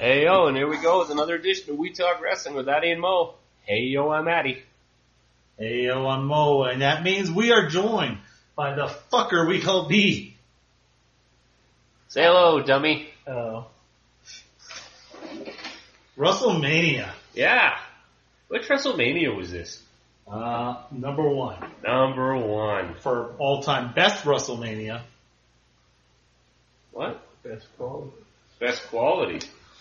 Hey yo, and here we go with another edition of We Talk Wrestling with Addy and Mo. Hey yo, I'm Addy. Hey yo, I'm Mo, and that means we are joined by the fucker we call B. Say hello, dummy. Oh. WrestleMania. Yeah. Which WrestleMania was this? Number one. Number one. For all-time best WrestleMania. What? Best quality. Best quality.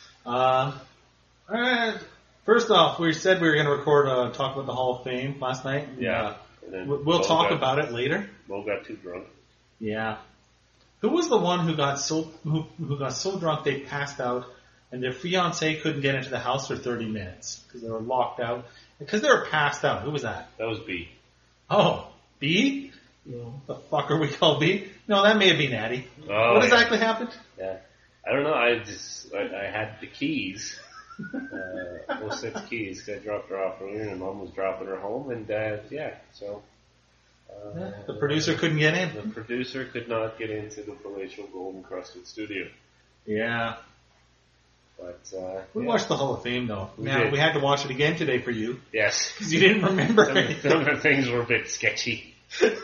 First off, we said we were going to record talk about the Hall of Fame last night. Yeah. And then We'll talk about it later. Mo got too drunk. Yeah. Who was the one who got so drunk they passed out and their fiancé couldn't get into the house for 30 minutes because they were locked out? Because they were passed out. Who was that? That was B. Oh, B? No. The fucker we call B? No, that may have been Addy. Oh, What exactly happened? Yeah. I don't know. I had the keys. Most sets keys. 'Cause I dropped her off earlier and Mom was dropping her home. And so. The producer couldn't get in. The producer could not get into the palatial gold encrusted studio. Yeah. But, We watched the Hall of Fame, though. We Now, did. we had to watch it again today for you. Yes. Because you didn't remember anything. Some of the things were a bit sketchy.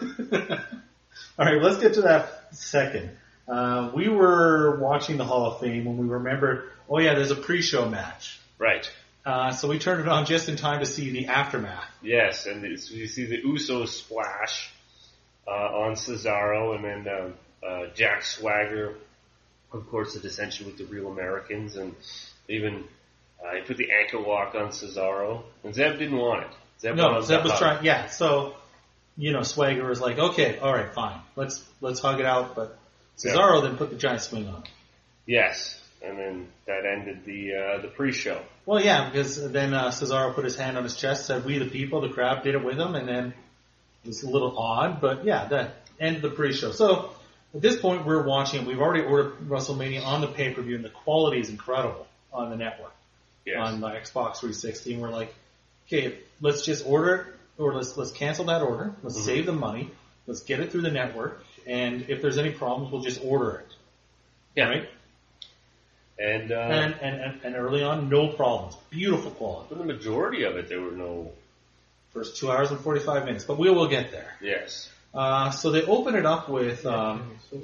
All right, let's get to that second. We were watching the Hall of Fame when we remembered, oh yeah, there's a pre-show match. Right. So we turned it on just in time to see the aftermath. Yes, and you see the Usos splash on Cesaro, and then Jack Swagger, of course, the dissension with the Real Americans, and even he put the ankle lock on Cesaro, and Zeb didn't want it. Zeb was trying. Yeah, so Swagger was like, okay, all right, fine, let's hug it out, but Cesaro then put the giant swing on. Yes, and then that ended the pre-show. Well, yeah, because then Cesaro put his hand on his chest, said, "We the people." The crowd did it with him, and then it was a little odd, but yeah, that ended the pre-show. So at this point, we're watching. We've already ordered WrestleMania on the pay-per-view, and the quality is incredible on the network, on the Xbox 360. And we're like, okay, let's just order it, or let's cancel that order. Let's save the money. Let's get it through the network, and if there's any problems, we'll just order it. Yeah. Right? And early on, no problems. Beautiful quality. for the majority of it, there were no. First 2 hours and 45 minutes, but we will get there. Yes. So they open it up with the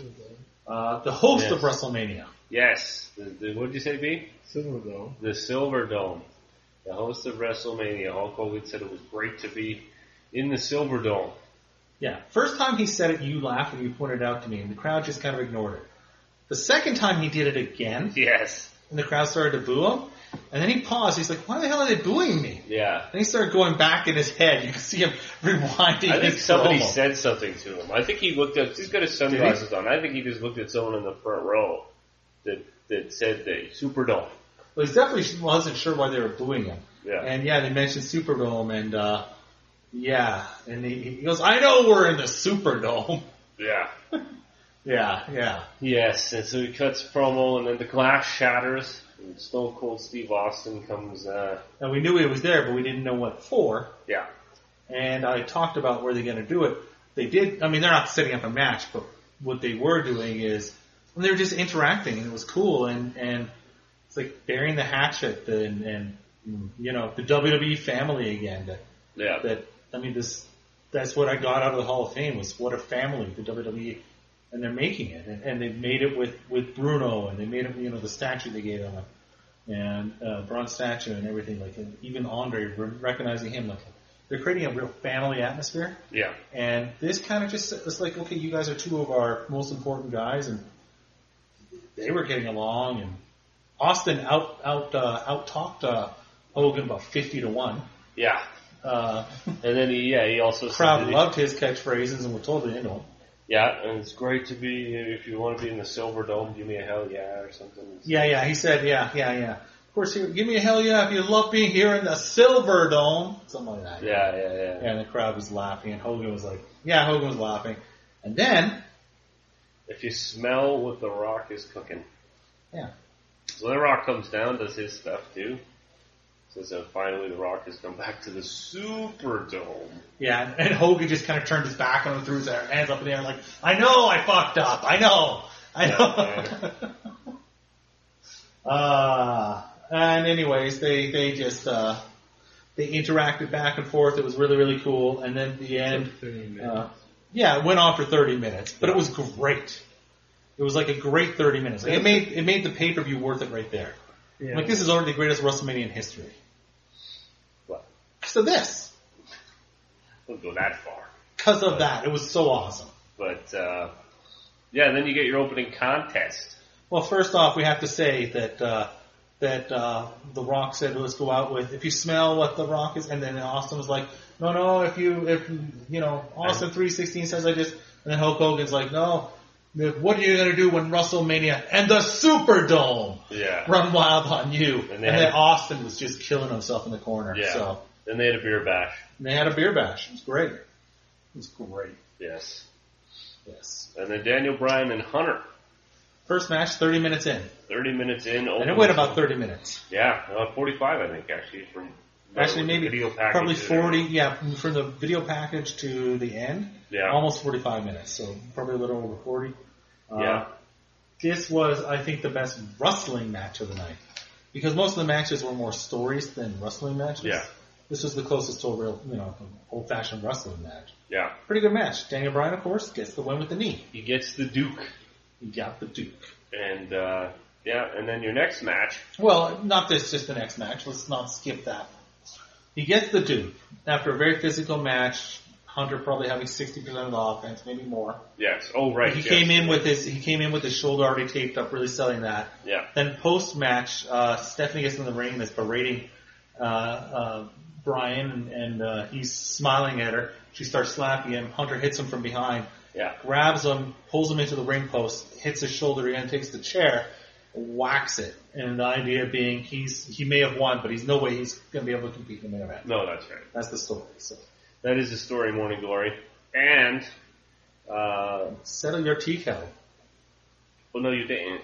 host of WrestleMania. Yes. What did you say, B? Silverdome. The Silver Dome. The host of WrestleMania. Hulk Hogan said it was great to be in the Silver Dome. Yeah. First time he said it, you laughed and you pointed it out to me, and the crowd just kind of ignored it. The second time he did it again, Yes. and the crowd started to boo him, and then he paused. He's like, why the hell are they booing me? Yeah. And he started going back in his head. You can see him rewinding I think his somebody promo. said something to him. I think he looked at, he's got his sunglasses on. I think he just looked at someone in the front row that said the Superdome. Well, he definitely wasn't sure why they were booing him. Yeah. And yeah, they mentioned Superdome, and and he goes, I know we're in the Superdome. Yeah. Yeah. Yes, and so he cuts promo, and then the glass shatters, and Stone Cold Steve Austin comes, And we knew he was there, but we didn't know what for. yeah. And I talked about where they're going to do it. They did, I mean, they're not setting up a match, but what they were doing is, they were just interacting, and it was cool, and it's like burying the hatchet, and the WWE family again. That's what I got out of the Hall of Fame, was what a family, the WWE. And they're making it, and they made it with Bruno, and they made it, the statue they gave him, and bronze statue and everything, like, and even Andre, recognizing him, like, they're creating a real family atmosphere. Yeah. And this kind of just, it's like, okay, you guys are two of our most important guys, and they were getting along, and Austin out-talked Hogan about 50-1. Yeah. And then he also said Crowd that loved his catchphrases and were totally into him. Yeah, and it's great to be, if you want to be in the Silver Dome, give me a hell yeah, or something. Yeah, he said, yeah. Of course, give me a hell yeah if you love being here in the Silver Dome. Something like that. Yeah. And the crowd was laughing, and Hogan was like, yeah, Hogan was laughing. And then, if you smell what The Rock is cooking. Yeah. So then Rock comes down, does his stuff too. Says finally The Rock has come back to the Superdome. Yeah, and Hogan just kind of turned his back on him, threw his hands up in the air like, I know I fucked up. I know. Yeah. And anyways, they just they interacted back and forth. It was really, really cool. And then at the end, 30 minutes. yeah, it went on for 30 minutes, but it was great. It was like a great 30 minutes. Like, it made the pay-per-view worth it right there. Yeah. Like, this is already the greatest WrestleMania in history. What? Because of this. Don't go that far. Because of that. It was so awesome. But, yeah, then you get your opening contest. Well, first off, we have to say that The Rock said, let's go out with, if you smell what The Rock is, and then Austin was like, no, if Austin 3:16 says I just, and then Hulk Hogan's like, no, what are you going to do when WrestleMania and the Superdome run wild on you? And then Austin was just killing himself in the corner. Yeah. So. Then they had a beer bash. And they had a beer bash. It was great. Yes. Yes. And then Daniel Bryan and Hunter. First match, 30 minutes in. 30 minutes in. And it went about 30 minutes. Yeah, 45 I think actually. Actually, maybe video package probably 40, yeah, from the video package to the end. Yeah. Almost 45 minutes, so probably a little over 40. Yeah. This was, I think, the best wrestling match of the night. Because most of the matches were more stories than wrestling matches. Yeah. This was the closest to a real, old-fashioned wrestling match. Yeah. Pretty good match. Daniel Bryan, of course, gets the win with the knee. He gets the Duke. He got the Duke. And, and then your next match. Well, not this, just the next match. Let's not skip that. He gets the Duke after a very physical match. Hunter probably having 60% of the offense, maybe more. Yes. Oh, right. He came in with his shoulder already taped up, really selling that. Yeah. Then post match, Stephanie gets in the ring and is berating Bryan, and he's smiling at her. She starts slapping him. Hunter hits him from behind. Yeah. Grabs him, pulls him into the ring post, hits his shoulder again, takes the chair, whacks it. And the idea being he may have won, but he's no way he's going to be able to compete in the main event. No, that's right. That's the story. So that is the story, Morning Glory. And, settle your tea kettle. well, no, you didn't.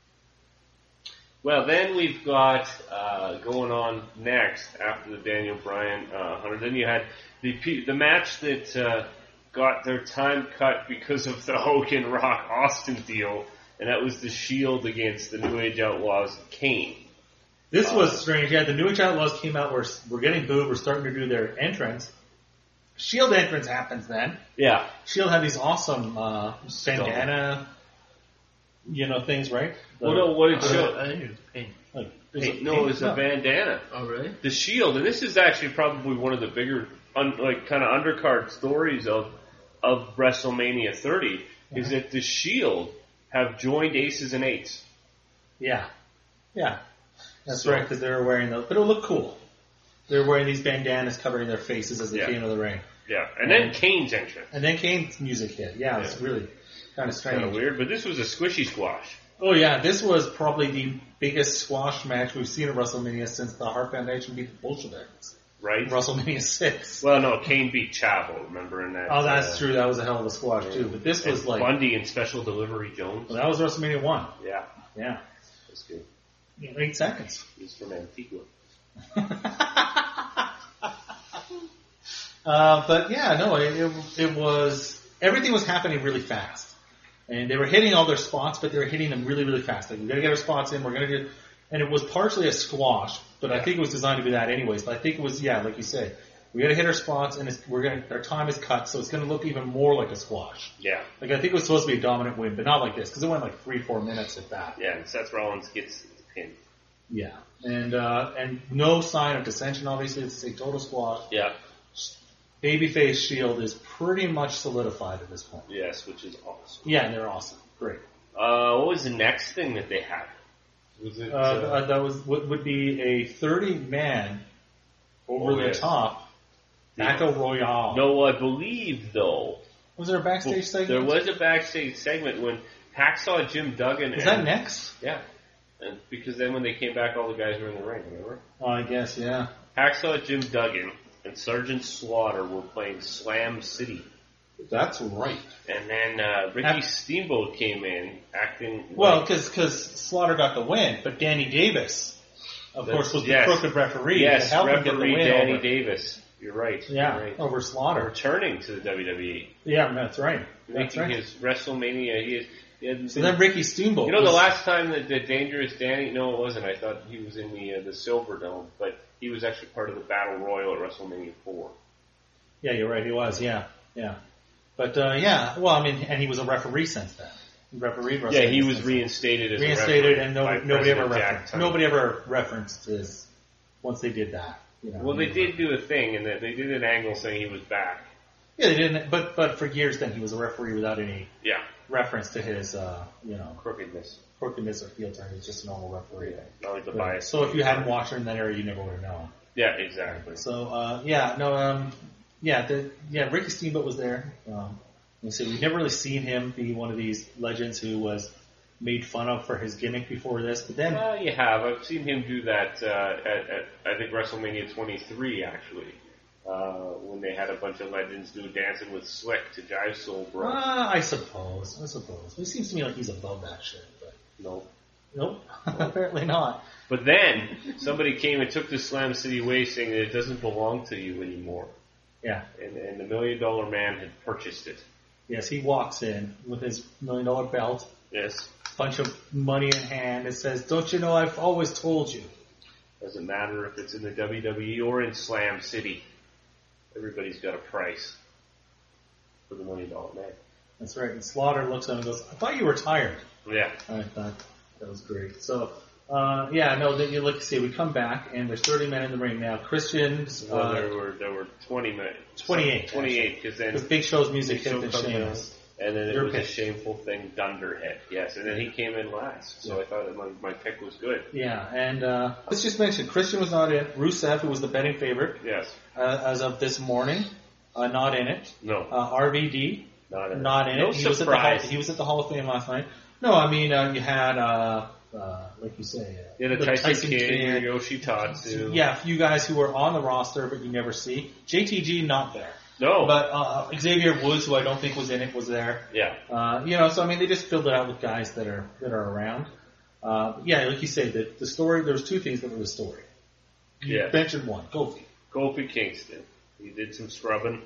Well, then we've got, going on next after the Daniel Bryan, Hunter. Then you had the match that, got their time cut because of the Hogan Rock Austin deal, and that was the Shield against the New Age Outlaws, Kane. This was strange. Yeah, the New Age Outlaws came out. We're getting booed. We're starting to do their entrance. Shield entrance happens then. Yeah. Shield had these awesome bandana, things, right? Well, no, what it showed. I think it was pink. It was a bandana. Oh, really? The Shield, and this is actually probably one of the bigger, kind of undercard stories of WrestleMania 30, is that the Shield have joined Aces and Eights. Yeah. That's right, because they were wearing those, but it looked cool. They were wearing these bandanas covering their faces as they came into the ring. Yeah, and then Kane's entrance. And then Kane's music hit. Yeah, it was really kind of strange. Kind of weird, but this was a squishy squash. Oh yeah, this was probably the biggest squash match we've seen at WrestleMania since the Hart Foundation beat the Bolsheviks. Right? WrestleMania 6. Well, no, Kane beat Chavo, remember? In that, oh, that's true. That was a hell of a squash, too. But this was like... Bundy and Special Delivery Jones. Well, that was WrestleMania 1. Yeah. Yeah. That's good. 8 seconds. He's from Antigua. But yeah, no, it was... Everything was happening really fast. And they were hitting all their spots, but they were hitting them really, really fast. Like, we're going to get our spots in, we're going to do... And it was partially a squash, but I think it was designed to be that anyways. But I think it was, like you said, we got to hit our spots, and our time is cut, so it's going to look even more like a squash. Yeah. Like, I think it was supposed to be a dominant win, but not like this, because it went like 3-4 minutes at that. Yeah, and Seth Rollins gets the pin. Yeah. And no sign of dissension, obviously. It's a total squash. Yeah. Babyface Shield is pretty much solidified at this point. Yes, which is awesome. Yeah, and they're awesome. Great. What was the next thing that they had? Was it, that was would be a 30-man over the top Battle Royale. No, I believe though. Was there a backstage segment? There was a backstage segment when Hacksaw Jim Duggan. Is that next? Yeah, and because then when they came back, all the guys were in the ring. Remember? Oh, I guess yeah. Hacksaw Jim Duggan and Sergeant Slaughter were playing Slam City. That's right. And then Ricky Steamboat came in acting. Well, because Slaughter got the win, but Danny Davis, of course, was the crooked referee. Yes, to help him get the referee win Danny Davis. You're right. Yeah, you're right. over Slaughter. Returning to the WWE. Yeah, that's right. Making his WrestleMania. Yeah, So then Ricky Steamboat. You know, the last time that the Dangerous Danny, no, it wasn't. I thought he was in the Silver Dome, but he was actually part of the Battle Royal at WrestleMania 4. Yeah, you're right. He was. Yeah. But yeah, well, I mean, and he was a referee since then. He refereed. Yeah, he was reinstated as a reinstated, referee and by nobody ever referenced his once they did that. You know, well, they did do a thing, and they did an angle saying he was back. Yeah, they didn't. But for years then he was a referee without any reference to his crookedness or heel turn. He's just a normal referee. Not like the bias. So if you hadn't watched her in that era, you never would have known. Yeah, exactly. So Ricky Steamboat was there. So we've never really seen him be one of these legends who was made fun of for his gimmick before this. But then, you have. I've seen him do that at I think WrestleMania 23 actually, when they had a bunch of legends do Dancing with Slick to Jive Soul Bro. I suppose. It seems to me like he's above that shit. But nope. Apparently not. But then somebody came and took the Slam City away, saying that it doesn't belong to you anymore. Yeah. And the $1 Million Man had purchased it. Yes, he walks in with his $1 million belt. Yes. Bunch of money in hand. It says, "Don't you know I've always told you." Doesn't matter if it's in the WWE or in Slam City. Everybody's got a price for the $1 Million Man. That's right. And Slaughter looks at him and goes, "I thought you were tired." Yeah. I thought that was great. So, like you say, we come back and there's 30 men in the ring now. Christians. Well, there were 20 men. 28. 28, because Big Show's music hit the Sheamus. And then it was a shameful thing, Dunderhead. Yes, and then he came in last. So I thought that my pick was good. Yeah, and let's just mention, Christian was not in. Rusev, who was the betting favorite. Yes. As of this morning, not in it. No. RVD. Not in it. No surprise. He was at the Hall of Fame last night. No, I mean, you had, like you say, the Tyson Kidd, Yoshitatsu. Yeah, a few guys who were on the roster, but you never see. JTG, not there. No. But Xavier Woods, who I don't think was in it, was there. Yeah. So I mean, they just filled it out with guys that are around. Like you say, the story. There was two things that were the story. You mentioned one, Kofi. Kofi Kingston. He did some scrubbing.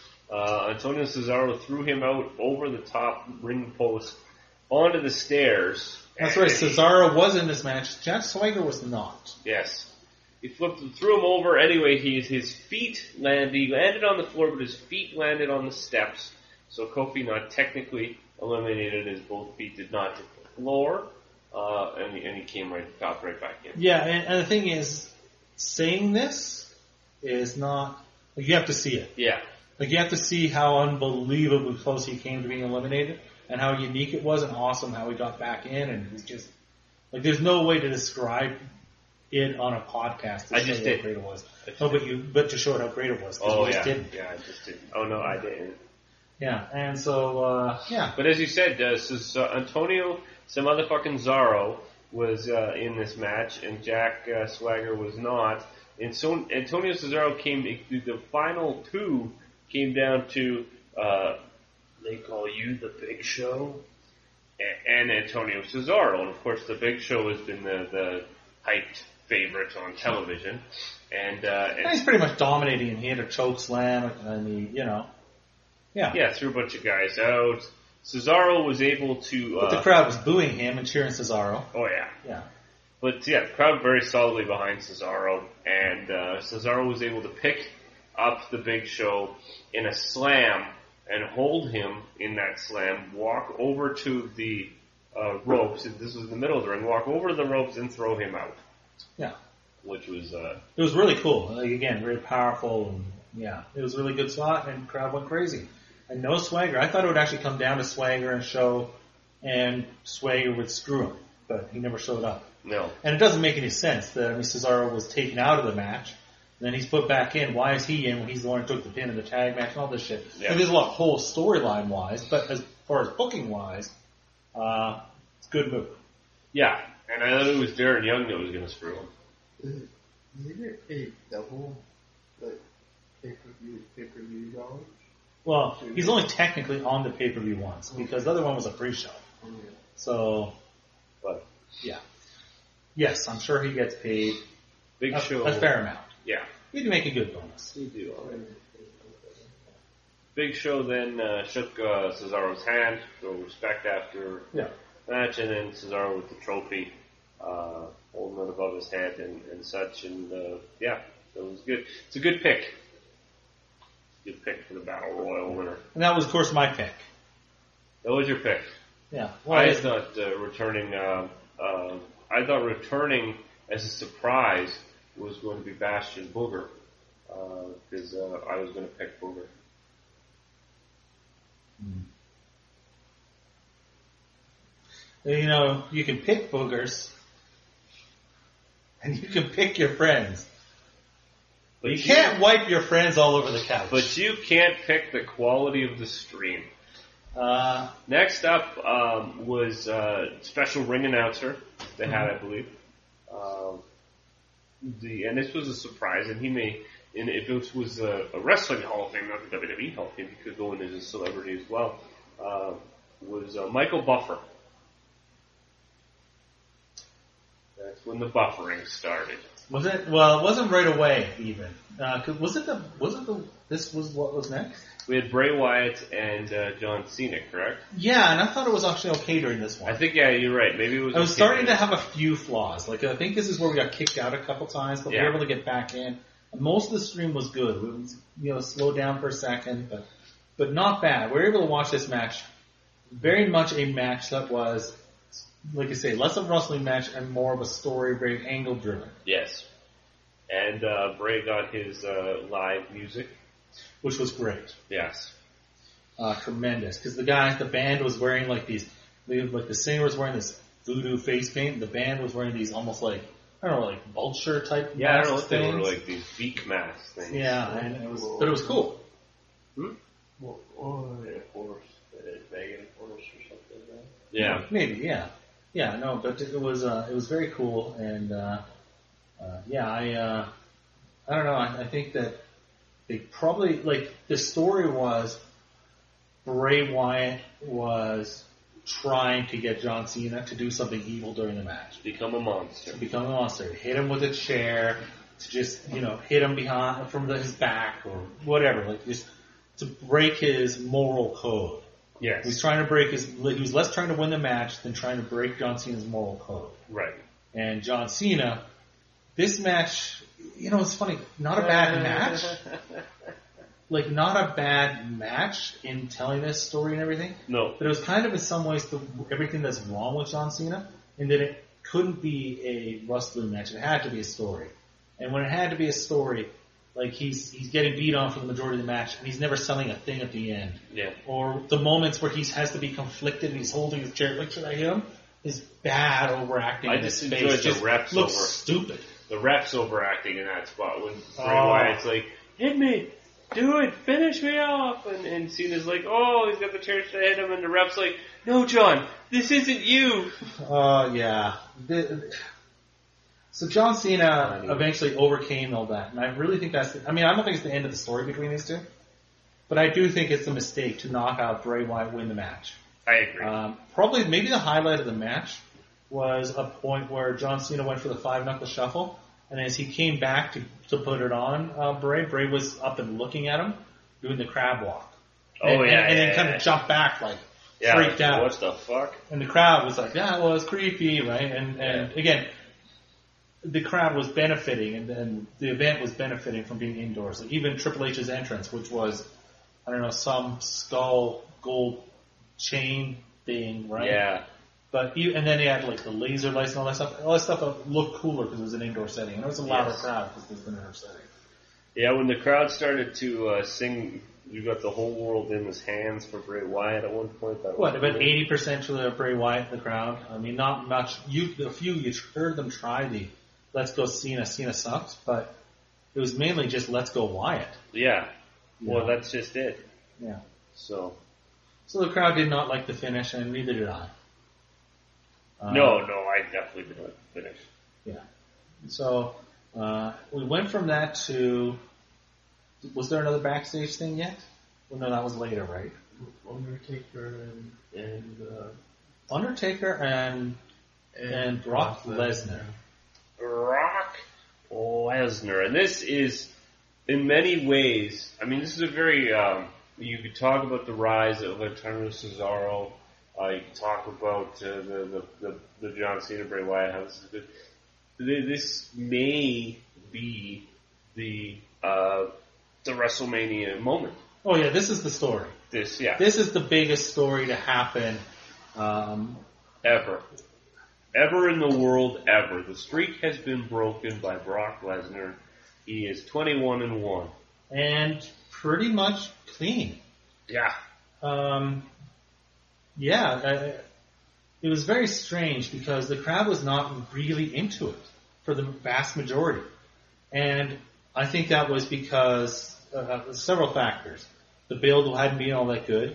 Antonio Cesaro threw him out over the top ring post onto the stairs. That's right. Cesaro was in this match. Jack Swagger was not. Yes. He threw him over. Anyway, his feet landed. He landed on the floor, but his feet landed on the steps. So Kofi not technically eliminated, as both feet did not hit the floor, and he came right back in. Yeah, and the thing is, saying this is not. Like, you have to see it. Yeah. Like, you have to see how unbelievably close he came to being eliminated, and how unique it was, and awesome how he got back in, and it was just like there's no way to describe it on a podcast to show how great it was. But to show it how great it was. Oh, you yeah. Didn't. Yeah, I just didn't. Oh, no, I didn't. Yeah, and so, But as you said, Antonio, some motherfucking Zorro was in this match, and Jack Swagger was not. And so Antonio Cesaro the final two came down to, they call you the Big Show, and Antonio Cesaro. And of course, the Big Show has been the hyped favorite on television, and he's pretty much dominating, and he had a choke slam, and threw a bunch of guys out. Cesaro was able to, but the crowd was booing him and cheering Cesaro. Oh yeah. But the crowd very solidly behind Cesaro, and Cesaro was able to pick up the Big Show in a slam and hold him in that slam, walk over to the ropes. This was in the middle of the ring. Walk over to the ropes and throw him out. Yeah, which was it was really cool. Like, again, very powerful, and it was a really good spot, and the crowd went crazy. And no Swagger. I thought it would actually come down to Swagger and Show, and Swagger would screw him, but he never showed up. No, and it doesn't make any sense that Cesaro was taken out of the match, and then he's put back in. Why is he in when he's the one who took the pin in the tag match and all this shit? Yeah. Like, there's a lot whole storyline wise, but as far as booking wise, it's a good move. Yeah, and I thought it was Darren Young that was going to screw him. Is he get paid double, like, pay-per-view dollars? Well, he's only technically on the pay-per-view once, because the other one was a pre-show. So, but yeah. Yes, I'm sure he gets paid Big Show. A fair amount. Yeah. He'd make a good bonus. You do. Big Show then shook Cesaro's hand, so respect after Yeah. match, and then Cesaro with the trophy, holding it above his head and such, and yeah, it was good. It's a good pick. Good pick for the Battle Royal winner. And that was, of course, my pick. That was your pick. Yeah. Well, I thought returning as a surprise was going to be Bastion Booger, because I was going to pick Booger. You know, you can pick boogers, and you can pick your friends. But You can't wipe your friends all over the couch. But you can't pick the quality of the stream. Next up was special ring announcer they had, I believe. And this was a surprise, and if it was a wrestling Hall of Fame, not the WWE Hall of Fame, he could go in as a celebrity as well. Was Michael Buffer. That's when the buffering started. Was it? Well, it wasn't right away even. This was what was next? We had Bray Wyatt and John Cena, correct? Yeah, and I thought it was actually okay during this one. I think, yeah, you're right. Maybe it was. I was okay starting to have a few flaws. Like, I think this is where we got kicked out a couple times, but we were able to get back in. And most of the stream was good. It was, slowed down for a second, but not bad. We were able to watch this match. Very much a match that was, like I say, less of a wrestling match and more of a story, very angle driven. Yes. And Bray got his live music. Which was great. Yes. Tremendous. Because the band was wearing like the singer was wearing this voodoo face paint, and the band was wearing these almost like, I don't know, like vulture type Yeah, I don't know what things. they were, like these beak masks things. Yeah, and but it was cool. Horse, Vegan horse or something like that. Yeah. Maybe, yeah. Yeah, no, but it was very cool, and I don't know, I think that they probably, like, the story was Bray Wyatt was trying to get John Cena to do something evil during the match. Become a monster. Become a monster. Hit him with a chair, to just, hit him from his back or whatever, like, just to break his moral code. Yes. He was less trying to win the match than trying to break John Cena's moral code. Right. And John Cena, this match, it's funny, not a bad match. Like, not a bad match in telling this story and everything. No. But it was kind of in some ways everything that's wrong with John Cena, and that it couldn't be a wrestling match. It had to be a story. And when it had to be a story, like he's getting beat on for the majority of the match, and he's never selling a thing at the end. Yeah. Or the moments where he has to be conflicted and he's holding his chair, like, should I hit him? Is bad overacting. I in just his enjoyed face. the Just reps looks over. stupid. The refs overacting in that spot when Bray Wyatt's like, hit me, do it, finish me off, and Cena's like, oh, he's got the chair to hit him, and the ref's like, no, John, this isn't you. Yeah. So John Cena eventually overcame all that, and I really think I don't think it's the end of the story between these two, but I do think it's a mistake to knock out Bray Wyatt, win the match. I agree. Probably, maybe the highlight of the match was a point where John Cena went for the 5-knuckle shuffle, and as he came back to put it on Bray was up and looking at him, doing the crab walk. And then kind of jumped back, like, freaked out. What the fuck? And the crowd was like, yeah, well, it's creepy, right? And again, the crowd was benefiting, and the event was benefiting from being indoors. Like, even Triple H's entrance, which was, I don't know, some skull gold chain thing, right? Yeah. But and then he had like the laser lights and all that stuff. All that stuff looked cooler because it was an indoor setting, and it was a louder crowd because it was an indoor setting. Yeah, when the crowd started to sing, "You Got the Whole World in His Hands" for Bray Wyatt at one point. About 80% to the Bray Wyatt in the crowd. I mean, not much. You heard them try the "Let's Go Cena, Cena Sucks," but it was mainly just "Let's Go Wyatt." Yeah. Well, that's just it. Yeah. So the crowd did not like the finish, and neither did I. No, I definitely didn't finish. Yeah. So we went from that to. Was there another backstage thing yet? Well, no, that was later, right? Undertaker and Brock Lesnar. Brock Lesnar, and this is in many ways. I mean, this is a very you could talk about the rise of Antonio Cesaro. You could talk about the John Cena Bray Wyatt. How this is good. This may be the WrestleMania moment. Oh yeah, this is the story. This is the biggest story to happen ever in the world ever. The streak has been broken by Brock Lesnar. He is 21-1 and pretty much clean. Yeah. It was very strange because the crowd was not really into it for the vast majority. And I think that was because several factors. The build hadn't been all that good.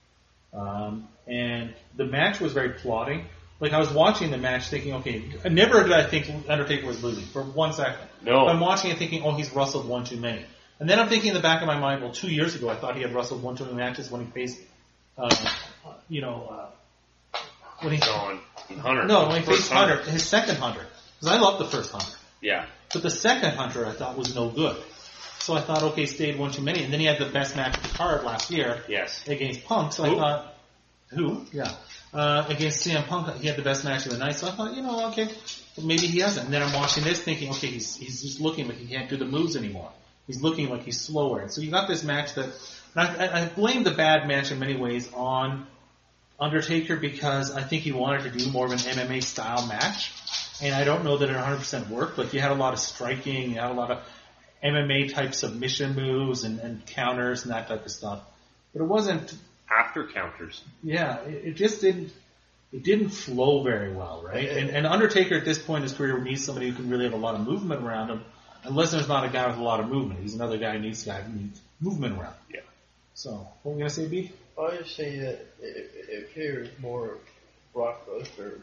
And the match was very plotting. Like, I was watching the match thinking, okay, never did I think Undertaker was losing for 1 second. No. I'm watching it thinking, oh, he's wrestled one too many. And then I'm thinking in the back of my mind, well, 2 years ago I thought he had wrestled one too many matches when he faced, when he... Hunter. No, when he faced Hunter, his second Hunter. Because I loved the first Hunter. Yeah. But the second Hunter I thought was no good. So I thought, okay, stayed one too many. And then he had the best match of the card last year. Yes. Against Punk. So I thought, who? Yeah. Against CM Punk, he had the best match of the night. So I thought, okay, maybe he hasn't. And then I'm watching this thinking, okay, he's just looking like he can't do the moves anymore. He's looking like he's slower. And so you got this match that, and I blame the bad match in many ways on Undertaker because I think he wanted to do more of an MMA style match. And I don't know that it 100% worked, but you had a lot of striking, you had a lot of MMA type submission moves and counters and that type of stuff. But it wasn't... After counters. Yeah, it just didn't flow very well, right? And Undertaker at this point in his career needs somebody who can really have a lot of movement around him. And Lesnar's not a guy with a lot of movement. He's another guy who needs movement around. Yeah. So, what are you going to say, B? I was just saying that it appears more Brock Lesnar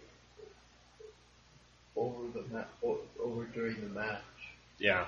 during the match. Yeah.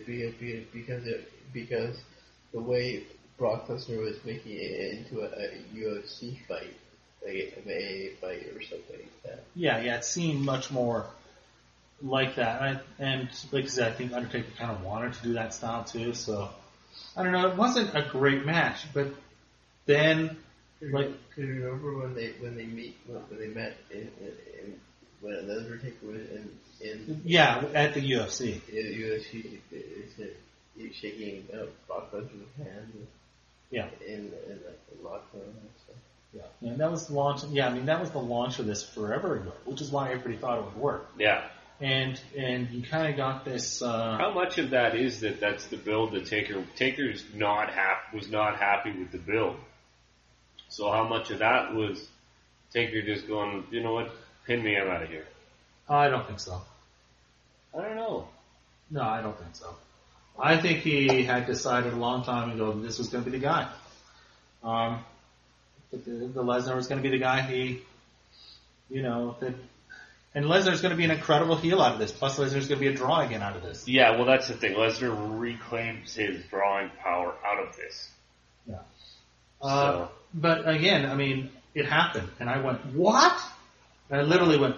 Because the way Brock Lesnar was making it into a UFC fight, like an MMA fight or something like that. Yeah, it seemed much more like that. And like I said, I think Undertaker kind of wanted to do that style too. So I don't know. It wasn't a great match, but then like, can you remember when they met when Undertaker was in at the UFC. In the UFC, he's shaking Brock Lesnar's hand. Yeah. In the locker room and stuff. Yeah, and that was the launch. Yeah, I mean that was the launch of this forever ago, which is why everybody thought it would work. Yeah. And you kind of got this. How much of that is that's the build that Taker's was not happy with the build. So how much of that was Taker just going, you know what, pin me, I'm out of here? I don't think so. I don't know. No, I don't think so. I think he had decided a long time ago that this was going to be the guy. The Lesnar was going to be the guy and Lesnar's going to be an incredible heel out of this. Plus Lesnar's going to be a draw again out of this. Yeah, well that's the thing. Lesnar reclaims his drawing power out of this. Yeah. But again, I mean, it happened. And I went, what? And I literally went,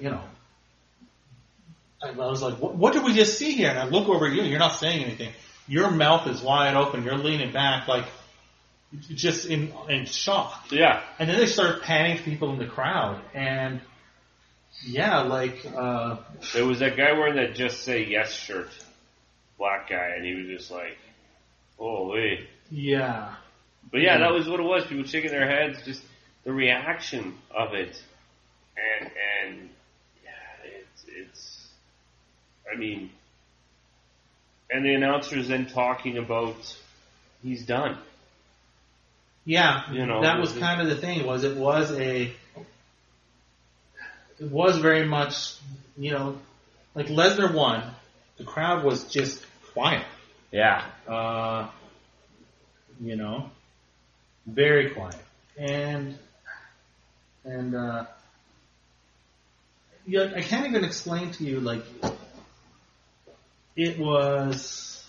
I was like, what did we just see here? And I look over at you, and you're not saying anything. Your mouth is wide open. You're leaning back, just in shock. Yeah. And then they started panning to people in the crowd. And, yeah, there was that guy wearing that Just Say Yes shirt. Black guy. And he was just like, holy. Yeah. But yeah, that was what it was. People shaking their heads, just the reaction of it. And yeah, it's, I mean, and the announcers then talking about he's done. Yeah, that was kind of the thing. It was very much, like Lesnar won. The crowd was just quiet. Yeah. Very quiet. And I can't even explain to you, it was,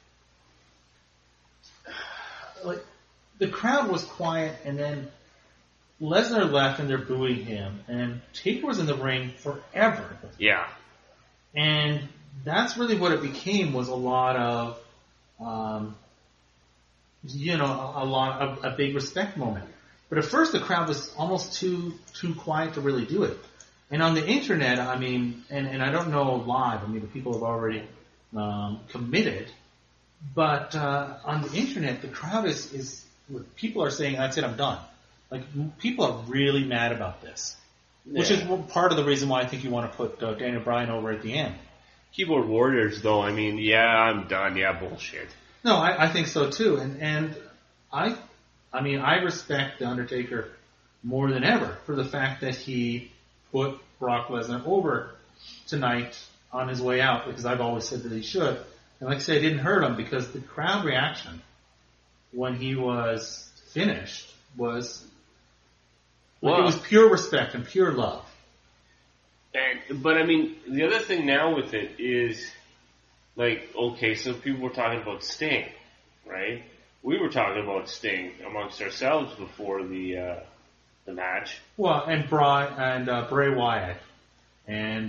the crowd was quiet, and then Lesnar left, and they're booing him, and Taker was in the ring forever. Yeah. And that's really what it became, was a lot of, a big respect moment. But at first the crowd was almost too quiet to really do it. And on the internet, I mean, and I don't know live, I mean, the people have already committed, but on the internet, the crowd is people are saying, that's it, I'm done. Like, people are really mad about this, which is part of the reason why I think you want to put Daniel Bryan over at the end. Keyboard Warriors, though, I mean, yeah, I'm done. Yeah, bullshit. No, I think so too, and I mean, I respect The Undertaker more than ever for the fact that he put Brock Lesnar over tonight on his way out, because I've always said that he should. And like I say, it didn't hurt him, because the crowd reaction when he was finished was, it was pure respect and pure love. But I mean, the other thing now with it is, like, okay, so people were talking about Sting, right? We were talking about Sting amongst ourselves before the match. Well, and Bray Wyatt, and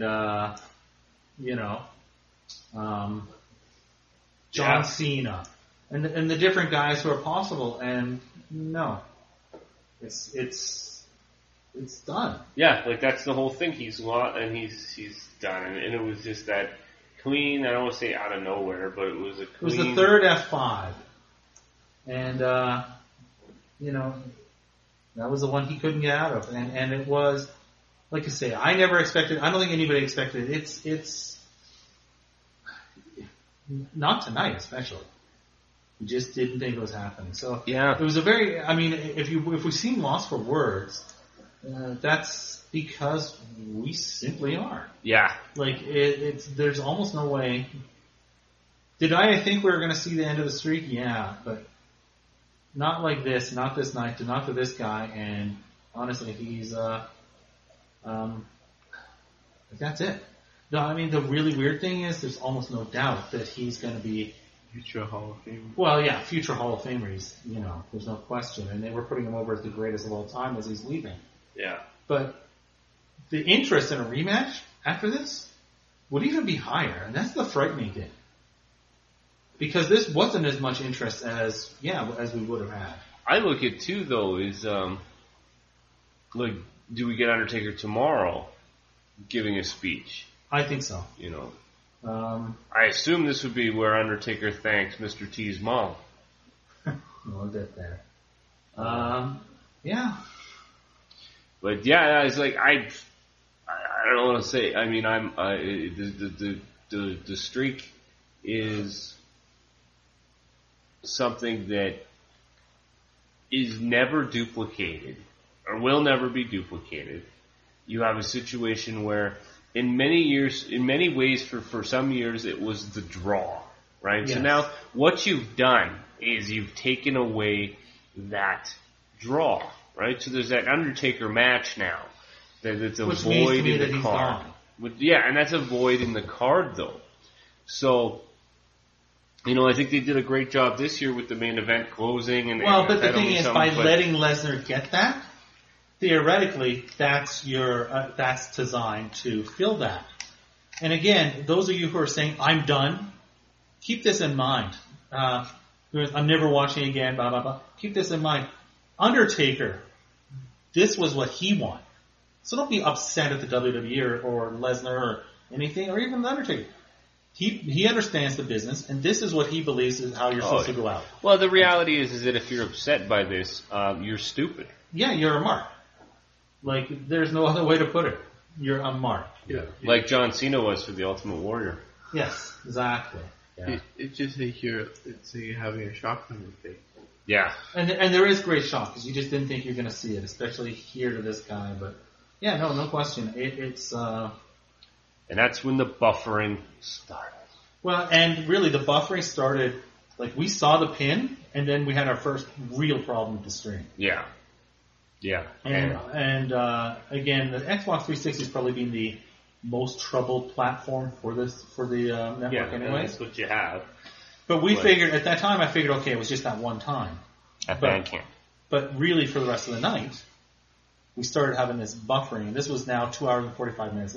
John Cena, and the different guys who are possible. And no, it's done. Yeah, like that's the whole thing. He's done, and it was just that clean. I don't want to say out of nowhere, but it was a clean. It was the third F5, and that was the one he couldn't get out of, and it was, like I say, I never expected. I don't think anybody expected it. It's not tonight, especially. We just didn't think it was happening. So yeah, it was a very. I mean, if we seem lost for words, that's because we simply are. Yeah. Like there's almost no way. Did I think we were going to see the end of the streak? Yeah, but not like this, not this night, not to this guy, and honestly, he's that's it. No, I mean, the really weird thing is there's almost no doubt that he's going to be future Hall of Famer. Well, yeah, future Hall of Famer. He's, there's no question, and they were putting him over as the greatest of all time as he's leaving. Yeah. But the interest in a rematch after this would even be higher, and that's the frightening thing. Because this wasn't as much interest as we would have had. I look at too, though, is like, do we get Undertaker tomorrow giving a speech? I think so. I assume this would be where Undertaker thanks Mr. T's mom. We'll get there. Yeah. But yeah, it's like I don't know what to say. I mean, the streak is something that is never duplicated or will never be duplicated. You have a situation where in many ways for some years it was the draw, right? Yes. So now what you've done is you've taken away that draw, right? So there's that Undertaker match now that's a void in the card. And that's a void in the card though. So, I think they did a great job this year with the main event closing. But the thing is, by letting Lesnar get that, theoretically, that's designed to fill that. And again, those of you who are saying, I'm done, keep this in mind. I'm never watching again, blah, blah, blah. Keep this in mind. Undertaker, this was what he wanted. So don't be upset at the WWE or Lesnar or anything, or even the Undertaker. He understands the business, and this is what he believes is how you're supposed to go out. Well, the reality is that if you're upset by this, you're stupid. Yeah, you're a mark. Like, there's no other way to put it. You're a mark. Yeah. Like John Cena was for the Ultimate Warrior. Yes, exactly. Yeah. It's just you're having a shock on your face. Yeah. And there is great shock, because you just didn't think you're going to see it, especially here to this guy. But, yeah, no question. It's... And that's when the buffering started. Well, and really the buffering started, like, we saw the pin, and then we had our first real problem with the stream. Yeah. Yeah. And again, the Xbox 360 has probably been the most troubled platform for the network anyways. That's what you have. But we figured, at that time, okay, it was just that one time. At Bandcamp. But really, for the rest of the night, we started having this buffering, and this was now 2 hours and 45 minutes in.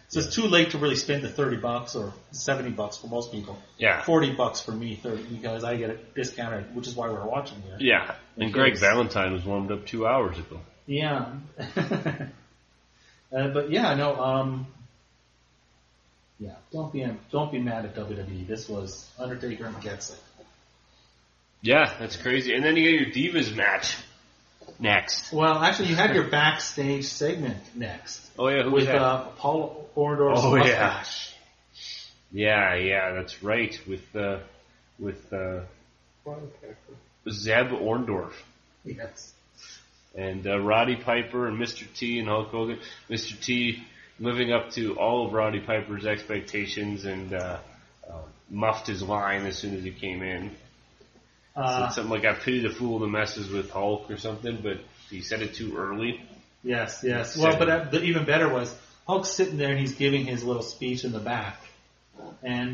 So it's too late to really spend the $30 or $70 for most people. Yeah. $40 for me, 30 because I get it discounted, which is why we're watching here. Yeah. And Greg Valentine was warmed up 2 hours ago. Yeah. But yeah, no. Yeah, don't be mad at WWE. This was Undertaker gets it. Yeah, that's crazy. And then you get your Divas match next. Well, actually, you had your backstage segment next. Oh yeah, who was with that? Paul Orndorff's mustache. Yeah, that's right. With Zeb Orndorff. Yes. And Roddy Piper and Mr. T and Hulk Hogan. Mr. T living up to all of Roddy Piper's expectations and muffed his line as soon as he came in. Said something like, I pity the fool that messes with Hulk or something, but he said it too early. Yes. Well, but the even better was Hulk's sitting there and he's giving his little speech in the back. And,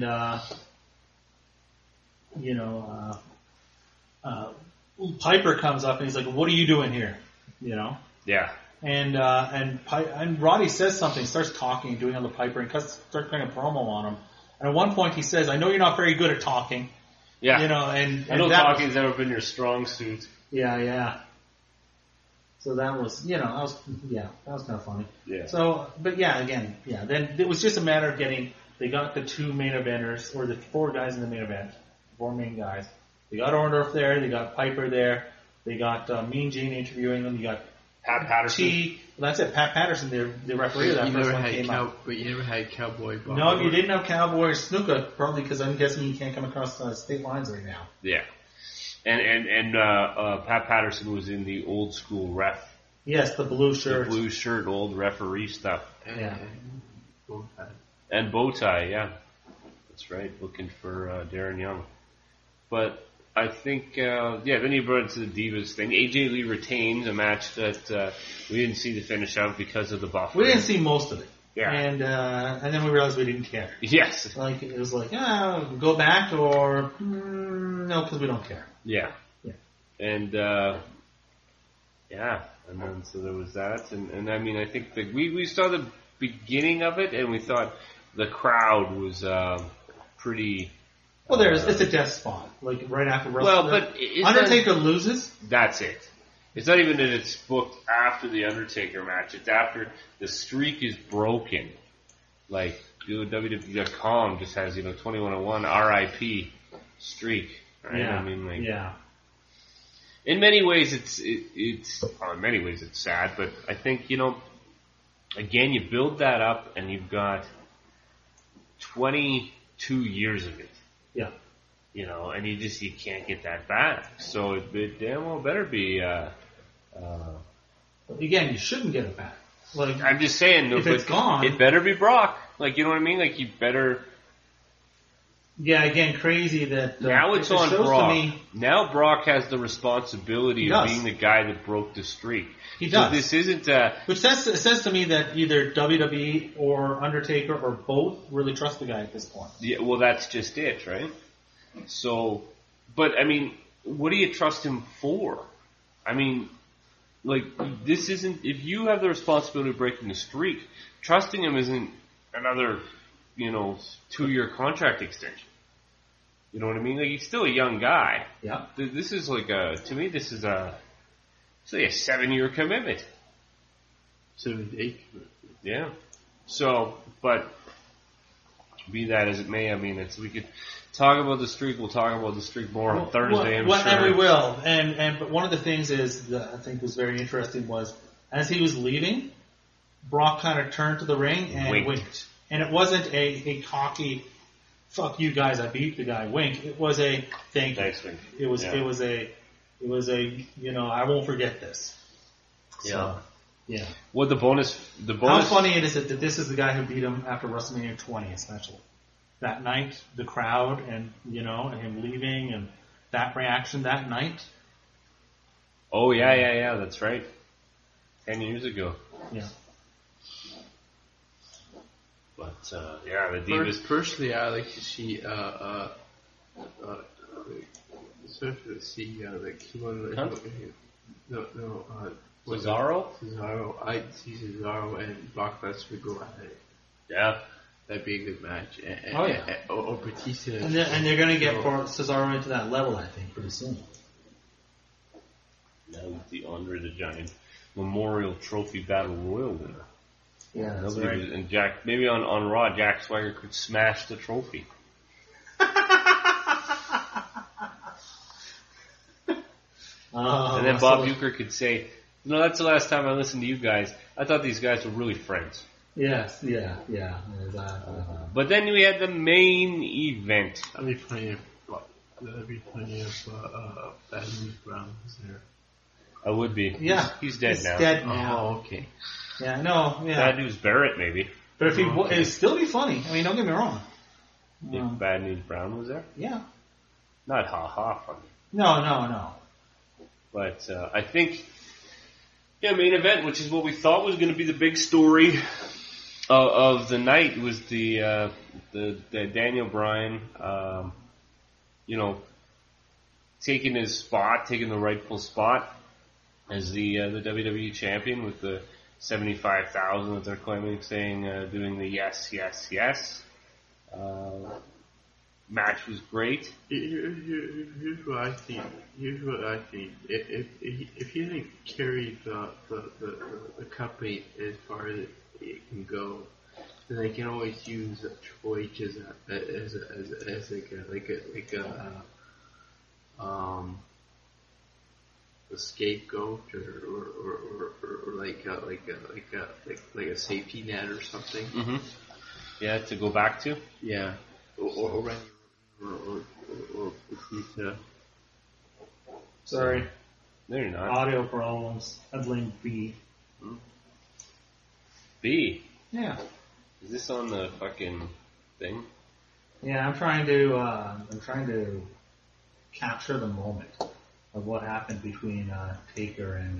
Piper comes up and he's like, what are you doing here? You know? Yeah. And Roddy says something, starts talking, doing on the Piper, and starts cutting a promo on him. And at one point he says, I know you're not very good at talking. Yeah. You know, and I know talking's never been your strong suit. Yeah. So that was, that was kind of funny. Yeah. So, but then it was just a matter of they got the two main eventers, or the four guys in the main event, four main guys. They got Orndorff there, they got Piper there, they got Mean Gene interviewing them, you got Pat Patterson. Well, that's it, Pat Patterson, the referee of that first one came out. But you never had Cowboy Bob. No, you didn't have Cowboy or Snuka, probably because I'm guessing you can't come across state lines right now. Yeah. And Pat Patterson was in the old school ref. Yes, the blue shirt. The blue shirt, old referee stuff. Yeah. And bow tie, yeah. That's right, looking for Darren Young. But I think, then you brought it to the Divas thing. AJ Lee retained a match that we didn't see the finish of because of the buffer. We didn't see most of it. Yeah. And then we realized we didn't care. Yes. Like, it was like, go back or, no, because we don't care. Yeah. And, and then so there was that. And I mean, I think that we saw the beginning of it and we thought the crowd was pretty... Well, it's a death spot, like right after WrestleMania. Well, but Undertaker loses. That's it. It's not even that it's booked after the Undertaker match. It's after the streak is broken. Like, WWE.com just has 2101 RIP streak, right? Yeah. I mean, like, yeah. In many ways, it's sad, but I think again, you build that up and you've got 22 years of it. Yeah. And you can't get that back. So it damn well better be, again, you shouldn't get it back. Like, I'm just saying, if it's gone, it better be Brock. Like, you know what I mean? Like, you better. Yeah, again, crazy that, now it's on Brock. Now Brock has the responsibility of being the guy that broke the streak. He does. So this isn't, which says to me that either WWE or Undertaker or both really trust the guy at this point. Yeah, well, that's just it, right? So, but I mean, what do you trust him for? I mean, like, this isn't, if you have the responsibility of breaking the streak, trusting him isn't another, 2-year contract extension. You know what I mean? Like, he's still a young guy. Yeah. This is like to me, this is a 7-year commitment. 7 to 8. Yeah. So, but be that as it may, I mean, we could talk about the streak. We'll talk about the streak more on Thursday. I'm sure. And we will. But one of the things that I think was very interesting was as he was leaving, Brock kind of turned to the ring and winked. And it wasn't a cocky, fuck you guys, I beat the guy wink. It was a thank you. Nice wink. It was a I won't forget this. So, yeah. What the bonus? How funny it is that this is the guy who beat him after WrestleMania 20, especially that night. The crowd and and him leaving and that reaction that night. Oh yeah. That's right. 10 years ago. Yeah. But the Divas. Personally, I like to see Cesaro? Cesaro. I'd see Cesaro and Brock Lesnar go at it. Yeah. That'd be a good match. Oh, yeah. Or Batista. And they're going to get Cesaro into that level, I think, pretty soon. Now with the Andre the Giant Memorial Trophy Battle Royal winner. Yeah, that's Nobody right. was- and Jack, maybe on Raw, Jack Swagger could smash the trophy. And then Bob Uecker could say, that's the last time I listened to you guys. I thought these guys were really friends. Yes, yeah, exactly. But then we had the main event. That'd be plenty of Bad News Browns there. I would be. Yeah. He's dead He's now. dead now. Oh, okay. Yeah, no, yeah. Bad News Barrett, maybe. But if he Okay. it'd still be funny. I mean, don't get me wrong. If Bad News Brown was there. Yeah. Not ha-ha funny. No. But I think, main event, which is what we thought was going to be the big story of the night, was the Daniel Bryan, taking his spot, taking the rightful spot as the WWE champion with the 75,000 that they're claiming, saying doing the yes. Match was great. Here's what I think. If he didn't carry the company as far as it can go, then they can always use Triple H as a scapegoat or like a safety net or something. Mm-hmm. Yeah, to go back to. Yeah, or Randy or Batista. Sorry. No, you're not. Audio problems. I blame B. B. Yeah. Is this on the fucking thing? Yeah, I'm trying to capture the moment of what happened between Taker and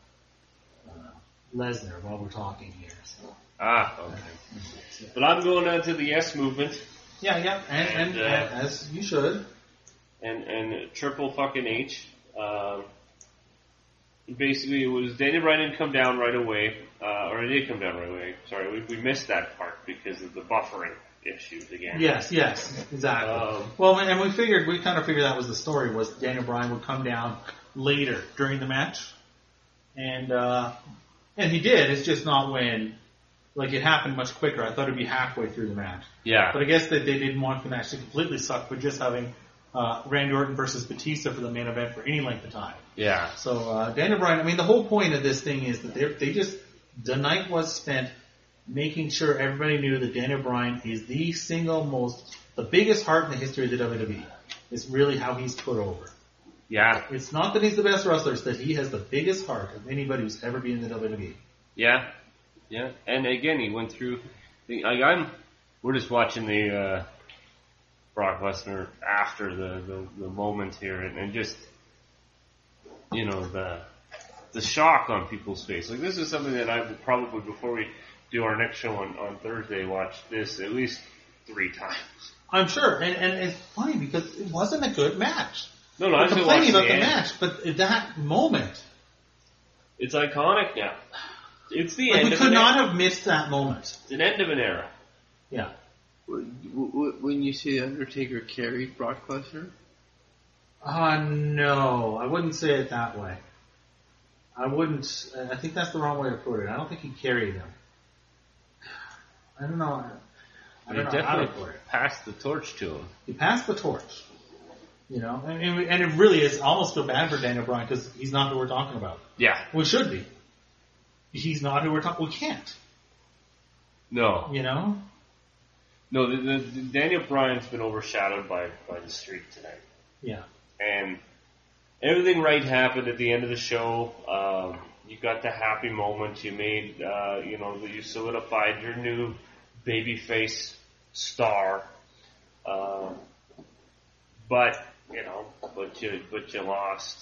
Lesnar while we're talking here. So. Okay. But I'm going on to the yes movement. Yeah, and as you should. And triple fucking H. Basically, it was Daniel Bryan didn't come down right away, or it did come down right away. Sorry, we missed that part because of the buffering issues again. Yes, exactly. Well, and we kind of figured that was the story, was Daniel Bryan would come down later during the match. And he did, it's just not when, like, it happened much quicker. I thought it'd be halfway through the match. Yeah. But I guess that they didn't want the match to completely suck, but just having Randy Orton versus Batista for the main event for any length of time. Yeah. So Daniel Bryan, I mean, the whole point of this thing is that the night was spent making sure everybody knew that Daniel Bryan is the biggest heart in the history of the WWE. It's really how he's put over. Yeah. It's not that he's the best wrestler, it's that he has the biggest heart of anybody who's ever been in the WWE. Yeah. Yeah. And again, he went through. We're just watching the Brock Lesnar after the moment here, and just the shock on people's face. Like, this is something that I will probably, before we do our next show on Thursday, watch this at least 3 times. I'm sure, and it's funny because it wasn't a good match. No, We're I'm just complaining watching about the end. match, but that moment, It's iconic now. It's the like, end we of could an not era. have missed that moment. It's an end of an era. Yeah. When you say Undertaker carried Brock Lesnar? No, I wouldn't say it that way. I think that's the wrong way to put it. I don't think he carried him. I don't know. I don't know how to put it. Passed the torch to him. He passed the torch. And it really is almost feel bad for Daniel Bryan because he's not who we're talking about. Yeah. We should be. He's not who we're talking. We can't. No. No, the Daniel Bryan's been overshadowed by the streak tonight. Yeah. And everything right happened at the end of the show. You got the happy moment. You made, you solidified your new babyface star. But you lost.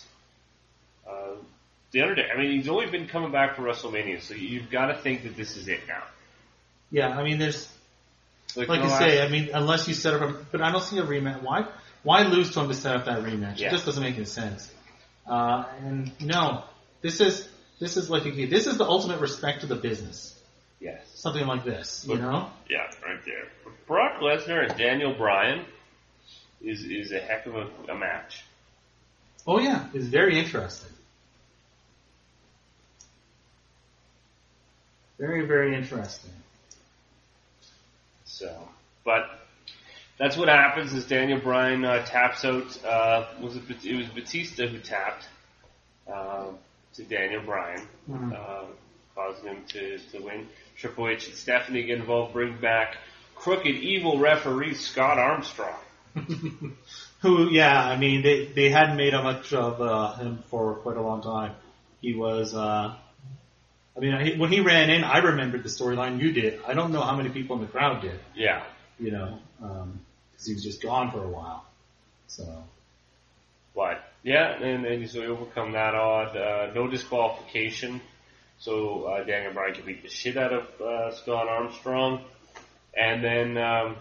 The Undertaker, I mean, he's only been coming back for WrestleMania, so you've got to think that this is it now. Yeah, I mean, there's, like the you last- say, I mean, unless you set up but I don't see a rematch. Why lose to him to set up that rematch? Yeah. It just doesn't make any sense. And no, this is like, this is the ultimate respect to the business. Yes. Something like this, you know? Yeah, right there. Brock Lesnar and Daniel Bryan is a heck of a match. Oh yeah, it's very interesting. Very, very interesting. So, but that's what happens is Daniel Bryan taps out. It was Batista who tapped to Daniel Bryan, causing him to win. Triple H and Stephanie get involved, bring back crooked, evil referee Scott Armstrong. Who, yeah, I mean, they hadn't made much of him for quite a long time. He was, when he ran in, I remembered the storyline. You did. I don't know how many people in the crowd did. Yeah. You know, because he was just gone for a while. So. But, yeah, and so he overcome that odd, no disqualification. So Daniel Bryan can beat the shit out of Scott Armstrong. And then